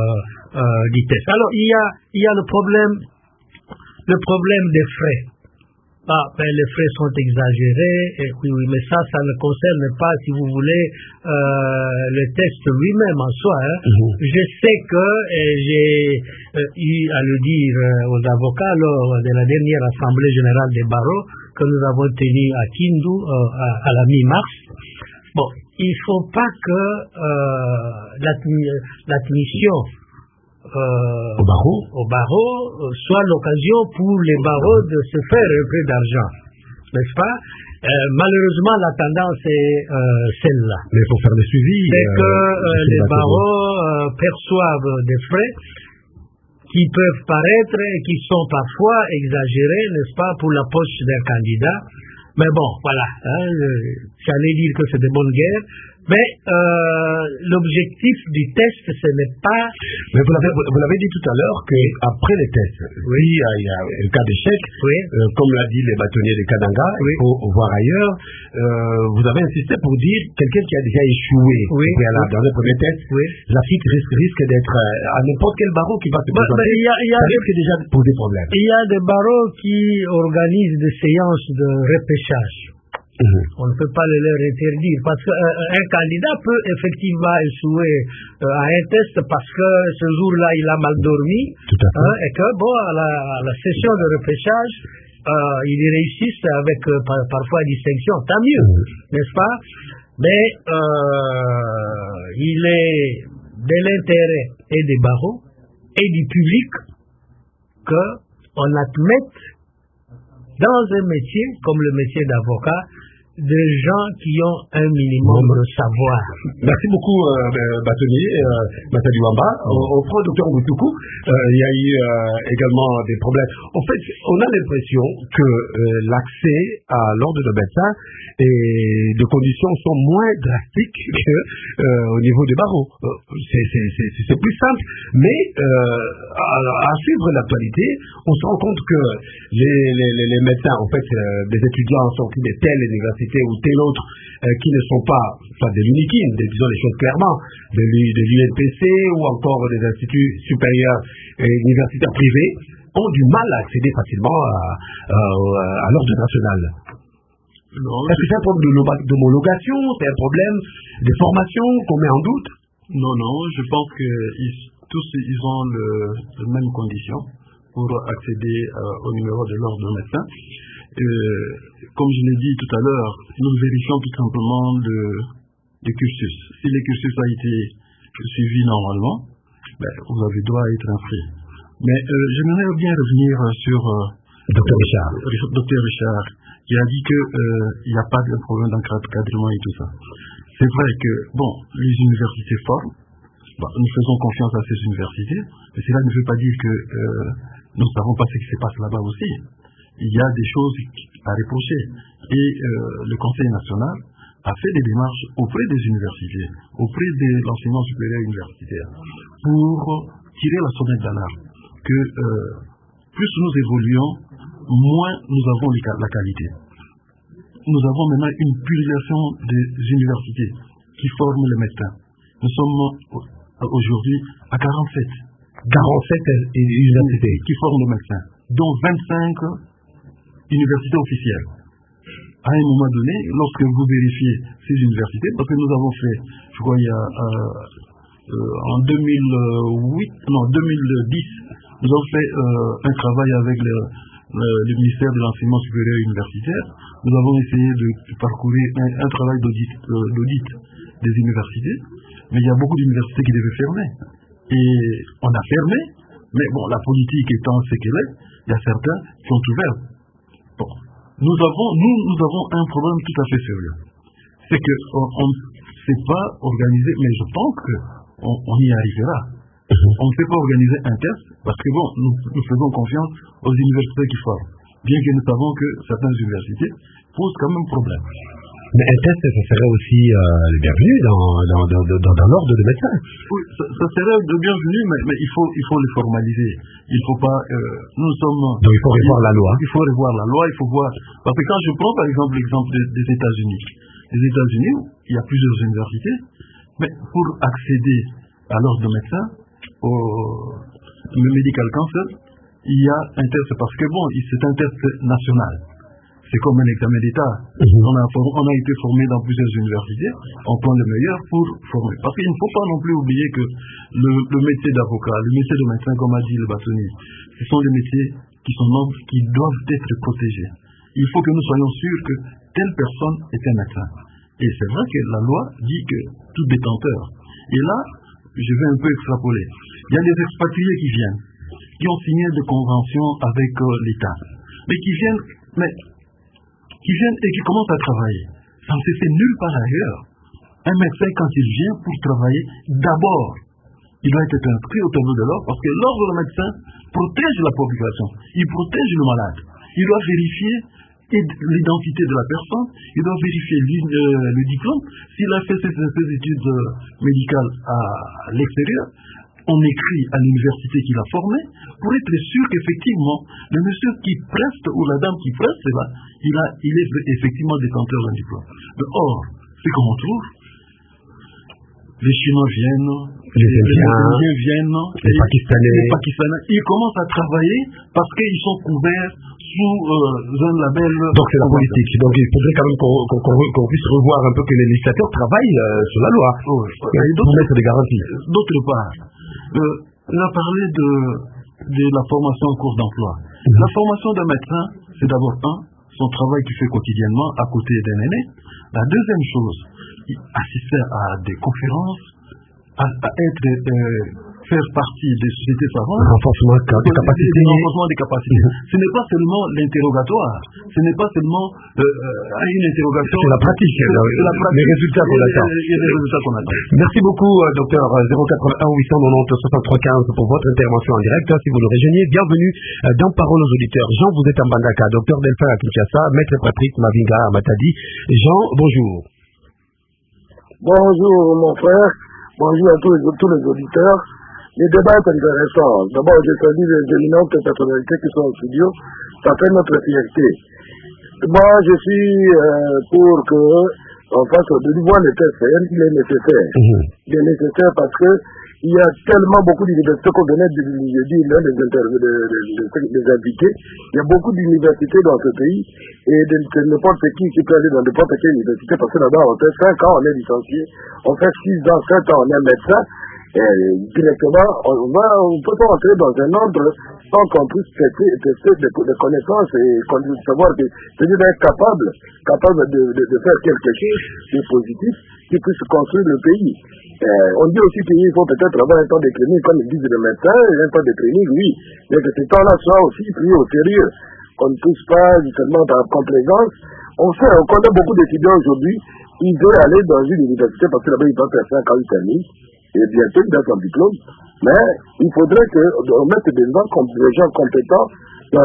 Speaker 6: du test. Alors, il y a le problème des frais. Les frais sont exagérés, et oui, mais ça ne concerne pas, si vous voulez, le test lui-même en soi. Je sais que j'ai eu à le dire aux avocats lors de la dernière Assemblée générale des barreaux que nous avons tenue à Kindu à la mi-mars. Bon, il ne faut pas que l'admission au barreau soit l'occasion pour les barreaux de se faire un peu d'argent, n'est-ce pas? Malheureusement, la tendance est celle-là.
Speaker 3: Mais il faut faire des suivis.
Speaker 6: C'est que les barreaux perçoivent des frais qui peuvent paraître et qui sont parfois exagérés, n'est-ce pas, pour la poche d'un candidat. Mais bon, voilà, j'allais dire que c'est de bonne guerre. Mais l'objectif du test, ce n'est pas...
Speaker 3: Mais vous l'avez dit tout à l'heure qu'après les tests, oui, il y a le cas d'échec, comme l'a dit les bâtonniers de Kananga, il faut voir ailleurs. Vous avez insisté pour dire quelqu'un qui a déjà échoué dans le premier test, la FIC risque d'être à n'importe quel barreau qui va se présenter, ça risque déjà de poser problème.
Speaker 6: Il y a des barreaux qui organisent des séances de repêchage. On ne peut pas le leur interdire parce qu'un candidat peut effectivement échouer à un test parce que ce jour-là il a mal dormi et que à la session de repêchage il y réussisse avec parfois distinction, tant mieux, n'est-ce pas? Mais il est de l'intérêt et des barreaux et du public qu'on admette dans un métier comme le métier d'avocat des gens qui ont un minimum de savoir.
Speaker 3: Merci beaucoup, bâtonnier Matadi Wamba. Au front docteur Mbutuku, il y a eu également des problèmes. En fait, on a l'impression que l'accès à l'ordre de médecin et de conditions sont moins drastiques qu'au niveau des barreaux. C'est plus simple, mais à suivre l'actualité, on se rend compte que les médecins, en fait, des étudiants sortis de telle université universités ou telle autre qui ne sont pas de l'UNIKIN, disons les choses clairement, de l'UNPC ou encore des instituts supérieurs et universitaires privés, ont du mal à accéder facilement à l'ordre national. Est-ce que c'est un problème d'homologation, c'est un problème de formation qu'on met en doute?
Speaker 7: Non, je pense que tous ils ont les mêmes conditions pour accéder au numéro de l'ordre de médecin. Comme je l'ai dit tout à l'heure, nous vérifions tout simplement le cursus. Si le cursus a été suivi normalement, vous avez droit à être inscrit. Mais j'aimerais bien revenir sur Dr Richard, qui a dit qu'il n'y a pas de problème d'encadrement et tout ça. C'est vrai que, les universités forment, nous faisons confiance à ces universités, mais cela ne veut pas dire que nous ne savons pas ce qui se passe là-bas aussi. Il y a des choses à reprocher. Et le Conseil national a fait des démarches auprès des universités, auprès de l'enseignement supérieur universitaire, pour tirer la sonnette d'alarme, que plus nous évoluons, moins nous avons la qualité. Nous avons maintenant une pulvérisation des universités qui forment les médecins. Nous sommes aujourd'hui à 47.
Speaker 3: 47 universités
Speaker 7: qui forment les médecins, dont 25 universités officielles. À un moment donné, lorsque vous vérifiez ces universités, parce que nous avons fait, je crois, en 2010, nous avons fait un travail avec le ministère de l'enseignement supérieur universitaire. Nous avons essayé de parcourir un travail d'audit des universités, mais il y a beaucoup d'universités qui devaient fermer. Et on a fermé, mais la politique étant ce qu'elle est, il y a certains qui ont ouvert. Nous avons un problème tout à fait sérieux. C'est qu'on ne sait pas organiser, mais je pense qu'on y arrivera. On ne peut pas organiser un test parce que nous faisons confiance aux universités qui forment. Bien que nous savons que certaines universités posent quand même problème.
Speaker 3: Mais un test, ça serait aussi le bienvenu dans l'ordre de médecins.
Speaker 7: Oui, ça serait le bienvenu, mais il faut le formaliser. Il faut pas. Nous sommes.
Speaker 3: Donc il faut revoir la loi.
Speaker 7: Il faut revoir la loi. Il faut voir. Parce que quand je prends par exemple l'exemple des États-Unis, il y a plusieurs universités, mais pour accéder à l'ordre de médecin, au medical council, il y a un test parce que c'est un test national. C'est comme un examen d'État. On a été formé dans plusieurs universités. On prend le meilleur pour former. Parce qu'il ne faut pas non plus oublier que le métier d'avocat, le métier de médecin, comme a dit le bâtonnier, ce sont des métiers qui sont nobles, qui doivent être protégés. Il faut que nous soyons sûrs que telle personne est un médecin. Et c'est vrai que la loi dit que tout détenteur. Et là, je vais un peu extrapoler. Il y a des expatriés qui viennent, qui ont signé des conventions avec l'État, mais qui viennent et qui commencent à travailler. Ça ne se fait nulle part ailleurs. Un médecin, quand il vient pour travailler, d'abord, il doit être inscrit au tableau de l'ordre, parce que l'ordre de médecin protège la population, il protège le malade. Il doit vérifier l'identité de la personne, il doit vérifier le diplôme. S'il a fait ses études médicales à l'extérieur, on écrit à l'université qui l'a formé pour être sûr qu'effectivement, le monsieur qui preste ou la dame qui preste, il est effectivement détenteur d'un diplôme. Mais or, c'est comme on trouve. Les Chinois viennent, les Indiens viennent,
Speaker 3: les
Speaker 7: Pakistanais, ils commencent à travailler parce qu'ils sont couverts sous un label.
Speaker 3: Donc c'est la politique. Donc il faudrait quand même qu'on puisse revoir un peu que les législateurs travaillent sur la loi pour mettre des garanties.
Speaker 7: D'autre part, on a parlé de la formation en cours d'emploi. La formation d'un médecin, c'est d'abord son travail qu'il fait quotidiennement à côté d'un aîné. La deuxième chose, assister à des conférences, faire partie des sociétés savantes,
Speaker 3: renforcement
Speaker 7: des capacités. Ce n'est pas seulement l'interrogatoire, ce n'est pas seulement une interrogation.
Speaker 3: C'est la pratique, les résultats qu'on attend. Merci beaucoup, docteur 081 890 6315 pour votre intervention en direct. Si vous nous rejoignez, bienvenue dans Parole aux auditeurs. Jean, vous êtes à Mbandaka, docteur Delphin à Kinshasa, maître Patrick Mavinga à Matadi. Jean, bonjour.
Speaker 11: Bonjour mon frère, bonjour à tous les auditeurs. Les débats est intéressant. D'abord, je salue les éminentes personnalités qui sont au studio. Ça fait notre fierté. Moi, je suis pour que on fasse de nouveau le test. Il est nécessaire. Il est nécessaire parce que il y a tellement beaucoup d'universités qu'on venait de dire l'un des invités. Il y a beaucoup d'universités dans ce pays et de n'importe qui peut aller dans n'importe quelle université parce que là-bas, on fait 5 ans, on est licencié, on fait 6 ans, 7 ans, on est médecin. Et directement, on peut pas entrer dans un ordre sans qu'on puisse tester des connaissances et savoir que c'est-à-dire d'être capable de faire quelque chose de positif qui puisse construire le pays. On dit aussi qu'il faut peut-être avoir un temps de training, comme ils disent les médecins, un temps de training, oui, mais que ce temps-là soit aussi pris au sérieux, qu'on ne touche pas seulement par complaisance. On connaît beaucoup d'étudiants aujourd'hui, ils veulent aller dans une université parce que là-bas ils doivent faire 5 ans, ils terminent. Et bientôt, il a son diplôme. Mais il faudrait qu'on mette des gens compétents dans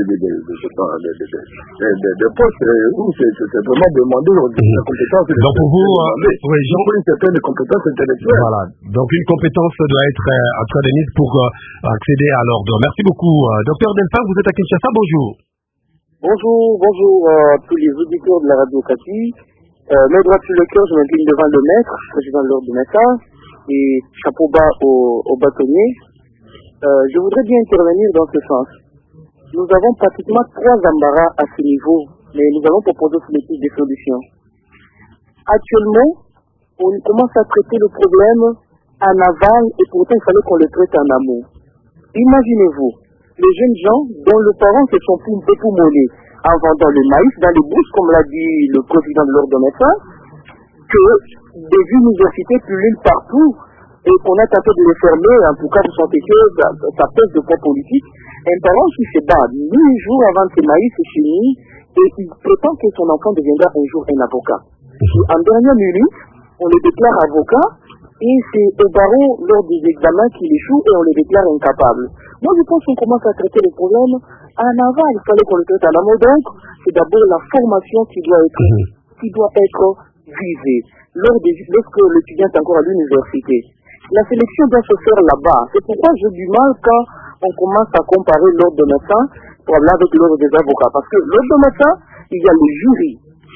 Speaker 11: des postes où c'est vraiment demandé la compétence.
Speaker 3: Donc pour vous,
Speaker 11: une certaine compétence intellectuelle.
Speaker 3: Voilà. Donc une compétence doit être académique pour accéder à l'ordre. Merci beaucoup. Docteur Delphin, vous êtes à Kinshasa, bonjour.
Speaker 10: Bonjour à tous les auditeurs de la radio Kati. Mes droits sur le cœur, je m'incline devant le maître, président de l'ordre du matin. Et chapeau bas au bâtonnier. Je voudrais bien intervenir dans ce sens. Nous avons pratiquement 3 embarras à ce niveau, mais nous allons proposer des solutions. Actuellement, on commence à traiter le problème en aval et pourtant il fallait qu'on le traite en amont. Imaginez-vous, les jeunes gens dont les parents se sont époumonés en vendant le maïs dans les bourses, comme l'a dit le président de l'ordre des médecins, que des universités pullulent partout et qu'on a tenté de les fermer, en tout cas vous sentez que ça pèse de poids politique. Un parent qui se bat 8 jours avant que maïs est fini et il prétend que son enfant deviendra un jour un avocat. En dernière minute, on le déclare avocat et c'est au barreau lors des examens qu'il échoue et on le déclare incapable. Moi je pense qu'on commence à traiter le problème en aval, il fallait qu'on le traite en amont. Donc c'est d'abord la formation qui doit être visée. Lorsque l'étudiant est encore à l'université, la sélection doit se faire là-bas. C'est pourquoi j'ai du mal quand on commence à comparer l'ordre de médecins avec l'ordre des avocats. Parce que l'ordre de médecins, il y a le jury.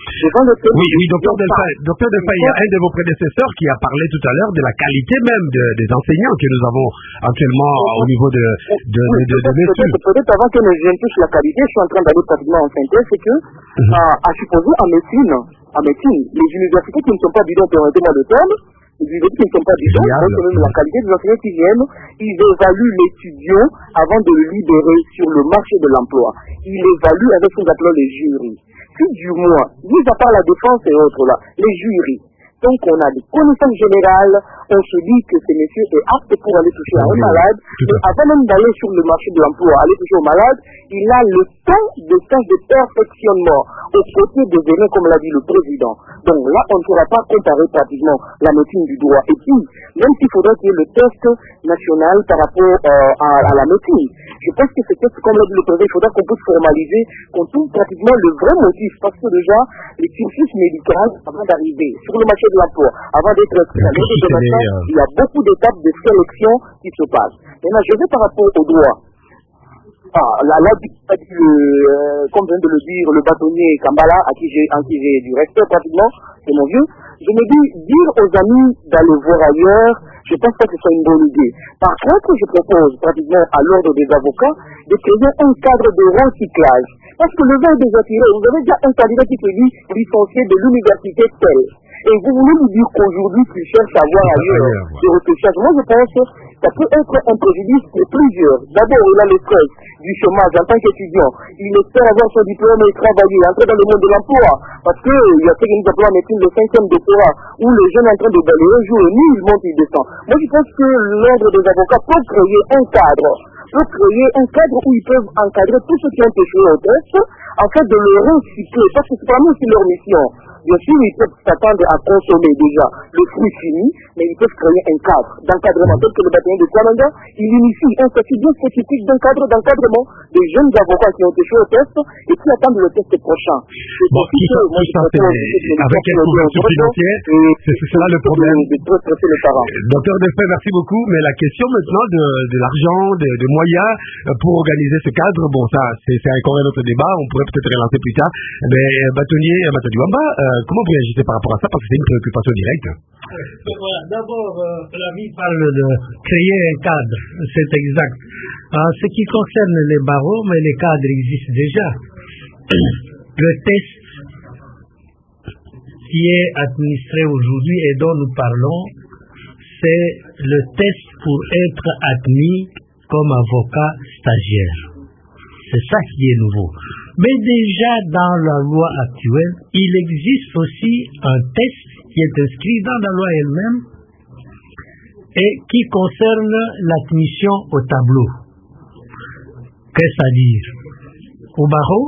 Speaker 3: Oui, docteur Delphin, il y a un de vos prédécesseurs qui a parlé tout à l'heure de la qualité même des enseignants que nous avons actuellement au niveau de l'étude.
Speaker 10: Peut-être avant que je ne touche la qualité, je suis en train d'aller pratiquement en synthèse, c'est que, à supposer en médecine, les universités qui ne sont pas bidons, permettez-moi le terme, les universités qui ne sont pas bidons, même la qualité des enseignants qui viennent, ils évaluent l'étudiant avant de le libérer sur le marché de l'emploi. Ils évaluent avec ce qu'on appelle les jurys. Si du moins, mis à part la défense et autres là, les jurys, donc on a des connaissances générales, on se dit que ce monsieur est apte pour aller toucher à un malade, mais avant même d'aller sur le marché de l'emploi, aller toucher au malade, il a le temps de stage de perfectionnement aux côtés de vénins, comme l'a dit le président. Donc là, on ne pourra pas comparer pratiquement la médecine du droit. Et puis, même s'il faudrait qu'il y ait le test national par rapport à la médecine, je pense que ce test, comme l'a dit le président, il faudra qu'on puisse formaliser, qu'on trouve pratiquement le vrai motif, parce que déjà, les cursus médicaux, avant d'arriver sur le marché de l'emploi, avant d'être il y a beaucoup d'étapes de sélection qui se passent. Maintenant, je vais par rapport au droit. Comme vient de le dire le bâtonnier Kambala, en qui j'ai du respect pratiquement, c'est mon vieux, je me dis, dire aux amis d'aller voir ailleurs, je pense pas que ce soit une bonne idée. Par contre, je propose pratiquement à l'ordre des avocats de créer un cadre de recyclage. Parce que le vin est déjà tiré. Vous avez déjà un candidat qui se dit licencié de l'université telle. Et vous voulez nous dire qu'aujourd'hui, tu cherches à voir ailleurs des repêchages. Moi, je pense que ça peut être un préjudice pour plusieurs. D'abord, il a le stress du chômage en tant qu'étudiant. Il espère avoir son diplôme et travailler, entrer dans le monde de l'emploi. Parce qu'il y a ceux qui nous appellent en médecine le 5e doctorat, où les jeunes en train de balayer un jour et nuit, ils montent, ils descendent. Moi, je pense que l'ordre des avocats peut créer un cadre où ils peuvent encadrer tous ceux qui ont échoué au test, afin de le recycler, parce que c'est pas nous aussi leur mission.
Speaker 11: Bien sûr, ils peuvent s'attendre à consommer déjà le fruit fini, mais ils peuvent créer un cadre d'encadrement. Tel que le bâtiment de Koualanga, il initie un statut bien spécifique d'encadrement des jeunes avocats qui ont échoué au test et qui attendent le test prochain.
Speaker 3: Bon, tout ça, avec quelle couverture financière, c'est cela le problème. Docteur Delphin, merci beaucoup, mais la question maintenant de l'argent, de moyens pour organiser ce cadre, bon, ça, c'est encore un autre débat, on pourrait peut-être relancer plus tard. Mais bâtonnier Matadi Wamba, comment vous réagissez par rapport à ça, parce que c'est une préoccupation directe?
Speaker 6: Voilà, d'abord, l'ami parle de créer un cadre, c'est exact. En ce qui concerne les barreaux, mais les cadres existent déjà. Le test qui est administré aujourd'hui et dont nous parlons, c'est le test pour être admis comme avocat stagiaire. C'est ça qui est nouveau. Mais déjà dans la loi actuelle, il existe aussi un test qui est inscrit dans la loi elle-même et qui concerne l'admission au tableau. Qu'est-ce à dire? Au barreau,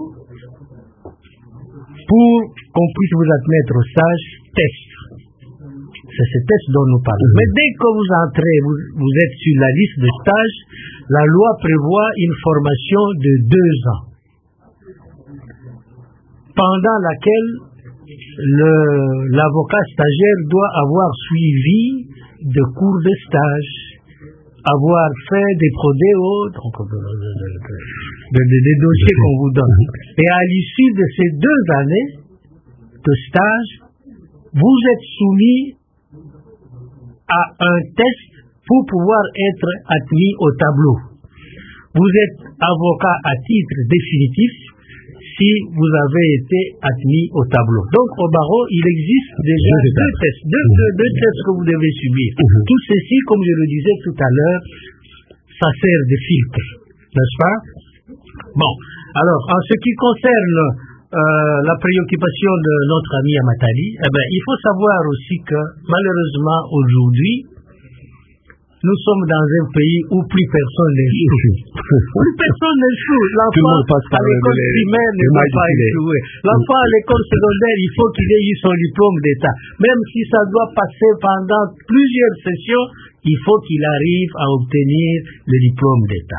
Speaker 6: pour qu'on puisse vous admettre au stage, test. C'est ce test dont nous parlons. Mais dès que vous entrez, vous êtes sur la liste de stage, la loi prévoit une formation de 2 ans, pendant laquelle l'avocat stagiaire doit avoir suivi de cours de stage, avoir fait des prodéos, donc des dossiers qu'on vous donne. Et à l'issue de ces 2 années de stage, vous êtes soumis à un test pour pouvoir être admis au tableau. Vous êtes avocat à titre définitif si vous avez été admis au tableau. Donc au barreau, il existe déjà 2 tests, deux tests que vous devez subir. Tout ceci, comme je le disais tout à l'heure, ça sert de filtre, n'est-ce pas? Bon, alors en ce qui concerne la préoccupation de notre ami Amatali, il faut savoir aussi que malheureusement aujourd'hui, nous sommes dans un pays où plus personne n'échoue. Plus personne n'échoue. L'enfant à l'école primaire ne peut pas échouer. L'enfant à l'école secondaire, il faut qu'il ait eu son diplôme d'État. Même si ça doit passer pendant plusieurs sessions, il faut qu'il arrive à obtenir le diplôme d'État.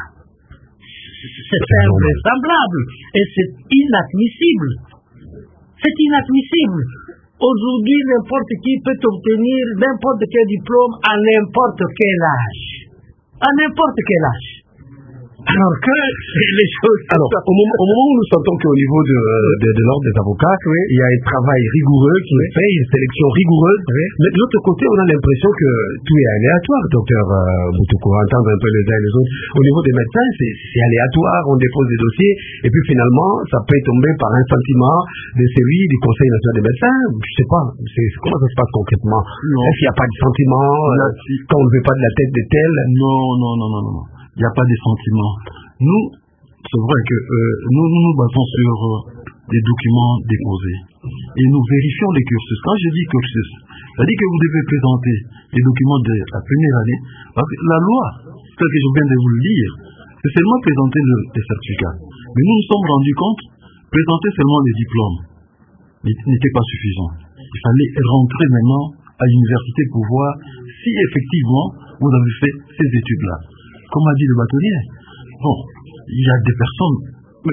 Speaker 6: C'est invraisemblable et c'est inadmissible. C'est inadmissible. Aujourd'hui, n'importe qui peut obtenir n'importe quel diplôme à n'importe quel âge. À n'importe quel âge. Alors que les choses...
Speaker 3: Alors, au moment où nous sentons qu'au niveau de l'ordre des avocats, il y a un travail rigoureux qui est fait, une sélection rigoureuse, mais de l'autre côté, on a l'impression que tout est aléatoire, docteur Boutouko, entendre un peu les uns et les autres. Au niveau des médecins, c'est aléatoire, on dépose des dossiers, et puis finalement, ça peut tomber par un sentiment de celui du Conseil national des médecins. Je sais pas, comment ça se passe concrètement? Est-ce qu'il n'y a pas de sentiment quand on ne veut pas de la tête de tel?
Speaker 7: Non. Il n'y a pas de sentiments. Nous, c'est vrai que nous nous basons sur des documents déposés et nous vérifions les cursus. Quand je dis cursus, ça dit que vous devez présenter les documents de la première année, parce que la loi, tel que je viens de vous le dire, c'est seulement présenter les certificats. Mais nous nous sommes rendus compte, présenter seulement les diplômes n'était pas suffisant. Il fallait rentrer maintenant à l'université pour voir si effectivement vous avez fait ces études-là. Comme a dit le bâtonnier, bon, il y a des personnes, mais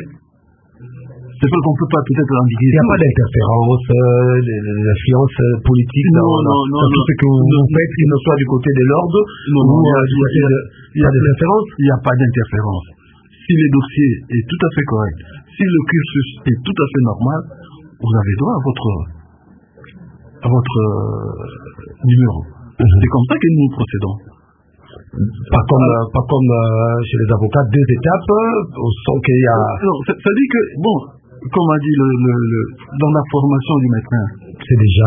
Speaker 7: c'est vrai qu'on ne peut pas peut-être indiquer.
Speaker 3: Il n'y a pas d'interférence, d'influence politique dans tout ce que vous faites, qu'il ne soit du côté de l'ordre ou du côté de... Il y a des interférences?
Speaker 7: Il n'y a pas d'interférence. Si le dossier est tout à fait correct, si le cursus est tout à fait normal, vous avez droit à votre numéro. C'est comme ça que nous procédons.
Speaker 3: Pas comme chez les avocats, 2 étapes, on sent qu'il y a...
Speaker 7: Non, ça dit que, bon, comme a dit dans la formation du médecin,
Speaker 3: c'est déjà...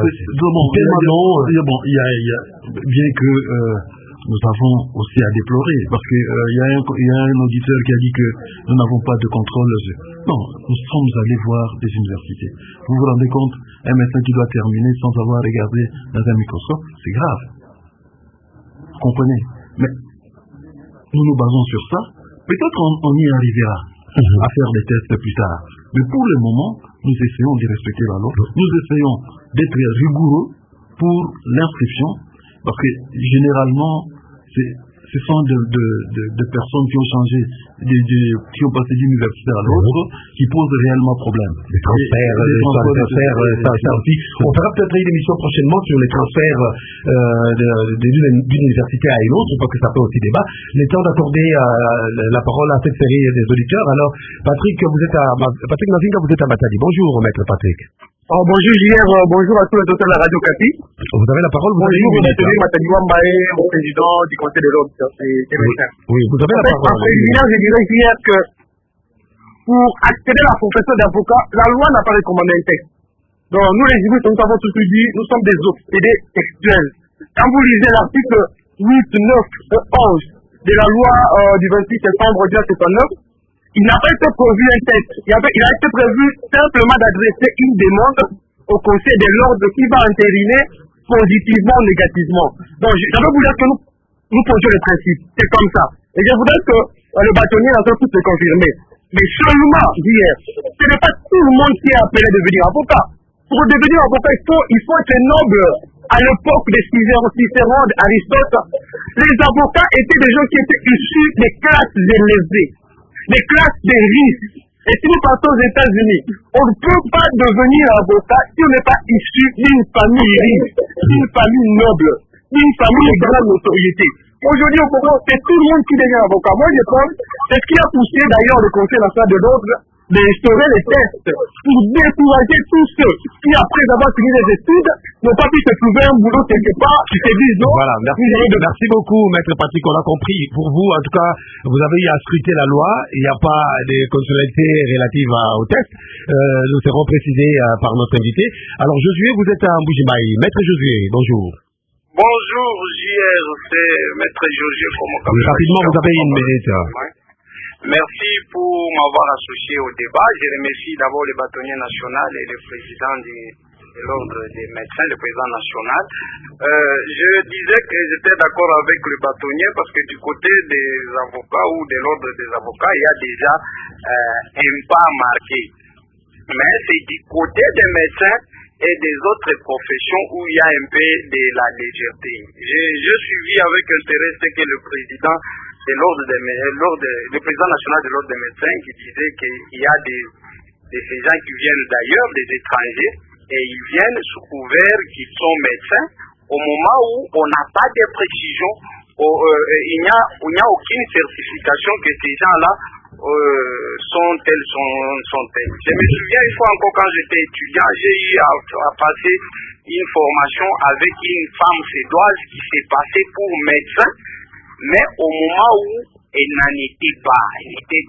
Speaker 7: il y a bien que nous avons aussi à déplorer, parce qu'il y a un auditeur qui a dit que nous n'avons pas de contrôle. Non, nous sommes allés voir des universités. Vous vous rendez compte, un médecin qui doit terminer sans avoir regardé dans un microscope, c'est grave. Comprenez, mais nous nous basons sur ça. Peut-être on y arrivera à faire des tests plus tard. Mais pour le moment, nous essayons de respecter la loi. Nous essayons d'être rigoureux pour l'inscription, parce que généralement, ce sont de personnes qui ont changé, qui ont passé d'une université à l'autre, qui posent réellement problème.
Speaker 3: Les transferts, ça aussi. On fera peut-être une émission prochainement sur les transferts d'une université à une autre, parce que ça fait aussi débat. Il est temps d'accorder la parole à cette série des auditeurs. Alors, Patrick Mazinga, vous êtes à Matadi. Bonjour, maître Patrick.
Speaker 10: Bonjour JR, bonjour à tous les auditeurs de la radio Capi.
Speaker 3: Vous avez la parole, vous avez
Speaker 10: bonjour, Matadi Wambaye, mon président du conseil de l'ordre des médecins.
Speaker 3: Oui, vous avez la parole.
Speaker 10: En préliminaire, je dirais JR que pour accéder à la profession d'avocat, la loi n'a pas recommandé un texte. Donc nous les juristes, nous avons toujours dit, nous sommes des obsédés textuels. Quand vous lisez l'article 8, 9 et 11 de la loi du 26 septembre 1979, il n'a pas été prévu un texte. Il a été prévu simplement d'adresser une demande au Conseil de l'ordre qui va entériner positivement ou négativement. Donc, je veux vous dire que nous posons le principe. C'est comme ça. Et je voudrais que le bâtonnier a tout se confirmer. Mais seulement, hier, ce n'est pas tout le monde qui est appelé à devenir avocat. Pour devenir avocat, il faut être noble. À l'époque de Cicéron, d'Aristote, les avocats étaient des gens qui étaient issus des classes élevées, des classes de riches. Et si nous partons aux États-Unis, on ne peut pas devenir avocat si on n'est pas issu d'une famille riche, d'une famille noble, d'une famille de grande notoriété. Aujourd'hui, au Congo, c'est tout le monde qui devient avocat. Moi, je pense, c'est ce qui a poussé d'ailleurs le Conseil national de l'ordre d'instaurer les tests pour décourager tous ceux qui, après avoir fini les études, n'ont pas pu se trouver un boulot quelque part, qui se disent non.
Speaker 3: Voilà, merci beaucoup, maître Patrick, on a compris. Pour vous, en tout cas, vous avez eu à scruter la loi, il n'y a pas de conditionnalités relatives au test. Nous serons précisés par notre invité. Alors, Josué, vous êtes à Mbujimaï. Maître Josué, bonjour.
Speaker 12: Bonjour, JR, c'est maître Josué Fomoka.
Speaker 3: Rapidement, vous avez une minute.
Speaker 12: Merci pour m'avoir associé au débat. Je remercie d'abord le bâtonnier national et le président de l'ordre des médecins, le président national. Je disais que j'étais d'accord avec le bâtonnier parce que du côté des avocats ou de l'ordre des avocats, il y a déjà un pas marqué. Mais c'est du côté des médecins et des autres professions où il y a un peu de la légèreté. J'ai suivi avec intérêt ce que le président de le président national de l'ordre des médecins qui disait qu'il y a ces gens qui viennent d'ailleurs, des étrangers, et ils viennent sous couvert qu'ils sont médecins, au moment où on n'a pas de précision, il n'y a aucune certification que ces gens-là sont tels. Je me souviens une fois encore quand j'étais étudiant, j'ai eu à passer une formation avec une femme suédoise qui s'est passée pour médecin, mais au moment où elle n'en était pas, elle n'était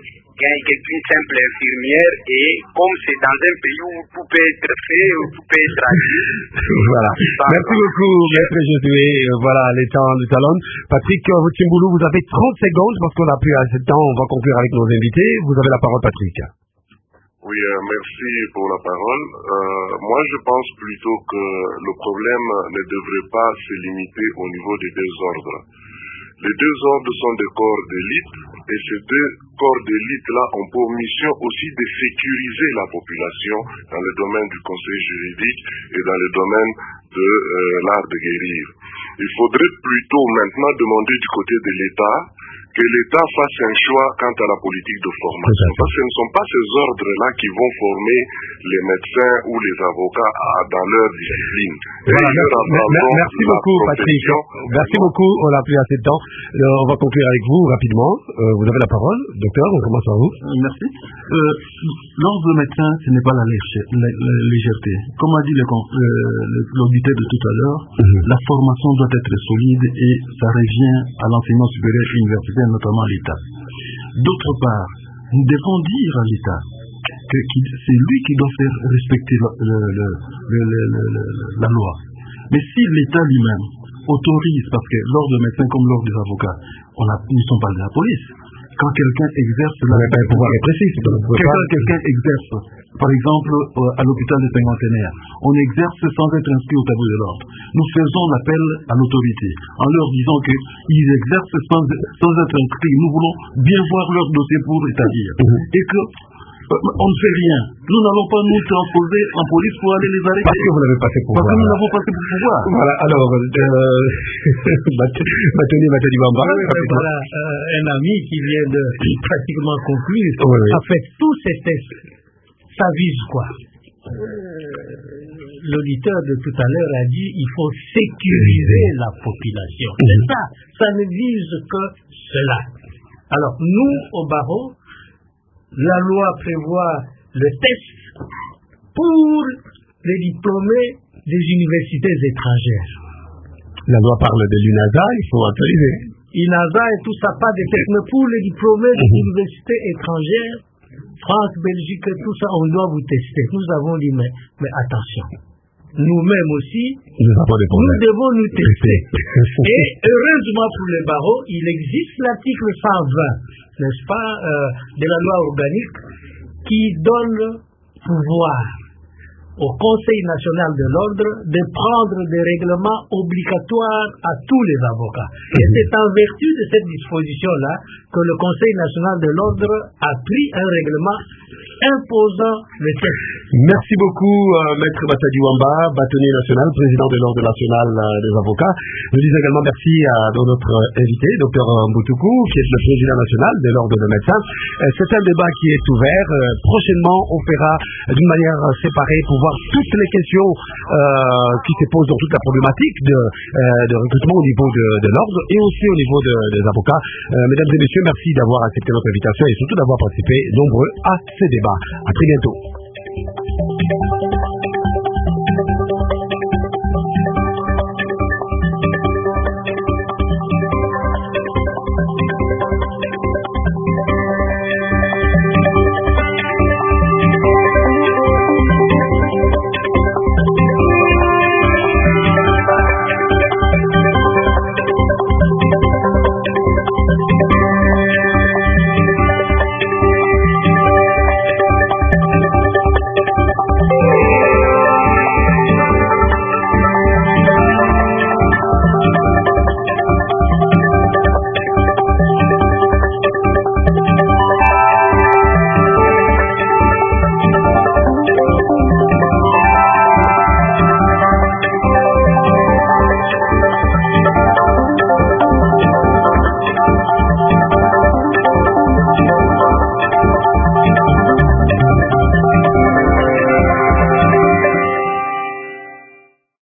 Speaker 12: qu'une simple infirmière, et comme c'est dans un pays où tout peut être fait, où tout peut être agi.
Speaker 3: Voilà. Merci beaucoup, maître Josué. Voilà, les temps du talon. Patrick Wutsimboulou, vous avez 30 secondes, parce qu'on n'a plus assez de temps, on va conclure avec nos invités. Vous avez la parole, Patrick.
Speaker 13: Oui, merci pour la parole. Moi, je pense plutôt que le problème ne devrait pas se limiter au niveau des deux ordres. Les deux ordres sont des corps d'élite, et ces deux corps d'élite-là ont pour mission aussi de sécuriser la population dans le domaine du conseil juridique et dans le domaine de l'art de guérir. Il faudrait plutôt maintenant demander du côté de l'État que l'État fasse un choix quant à la politique de formation. Parce que ce ne sont pas ces ordres-là qui vont former les médecins ou les avocats dans leur discipline.
Speaker 3: Voilà, merci beaucoup, Patrick. Merci beaucoup, on n'a plus assez de temps. On va conclure avec vous rapidement. Vous avez la parole, docteur, on commence par vous.
Speaker 7: Merci. L'ordre de médecin, ce n'est pas la légèreté. Comme a dit l'auditeur de tout à l'heure, la formation doit être solide et ça revient à l'enseignement supérieur et universitaire, notamment à l'État. D'autre part, nous devons dire à l'État que c'est lui qui doit faire respecter la loi. Mais si l'État lui-même autorise, parce que l'ordre de médecins comme l'ordre des avocats, nous ne sommes pas de la police. Quand quelqu'un exerce
Speaker 3: un pouvoir répressif,
Speaker 7: quelqu'un exerce, par exemple, à l'hôpital des cinquantenaires, on exerce sans être inscrit au tableau de l'ordre. Nous faisons l'appel à l'autorité en leur disant qu'ils exercent sans être inscrits. Nous voulons bien voir leur dossier pour établir. Et que On ne fait rien. Nous n'allons pas nous transposer en police pour aller les arrêter.
Speaker 3: Parce que vous n'avez pas fait pouvoir.
Speaker 7: Parce que nous n'avons pas fait pouvoir.
Speaker 3: Voilà, alors, Batoni Matadiwamba.
Speaker 6: Voilà, un ami qui vient de pratiquement conclure a fait tous ces tests. Ça vise quoi? L'auditeur de tout à l'heure a dit il faut sécuriser la population. C'est ça, ça ne vise que cela. Alors, nous, au barreau, la loi prévoit le test pour les diplômés des universités étrangères.
Speaker 3: La loi parle de l'UNASA, il faut actualiser.
Speaker 6: UNASA et tout ça, pas de test, mais pour les diplômés des universités étrangères, France, Belgique, tout ça, on doit vous tester. Nous avons dit, mais attention, nous-mêmes aussi, nous devons nous tester. Et heureusement pour les barreaux, il existe l'article 120, n'est-ce pas, de la loi organique, qui donne pouvoir au Conseil national de l'ordre de prendre des règlements obligatoires à tous les avocats. Et c'est en vertu de cette disposition-là que le Conseil national de l'ordre a pris un règlement imposant le test.
Speaker 3: Merci beaucoup, Maître Matadiwamba, bâtonnier national, président de l'Ordre national des avocats. Nous disons également merci à notre invité, Dr Mboutougou, qui est le président national de l'Ordre des médecins. C'est un débat qui est ouvert. Prochainement, on fera d'une manière séparée pour voir toutes les questions qui se posent dans toute la problématique de recrutement au niveau de l'Ordre et aussi au niveau des avocats. Mesdames et messieurs, merci d'avoir accepté notre invitation et surtout d'avoir participé nombreux à ces débats. À très bientôt.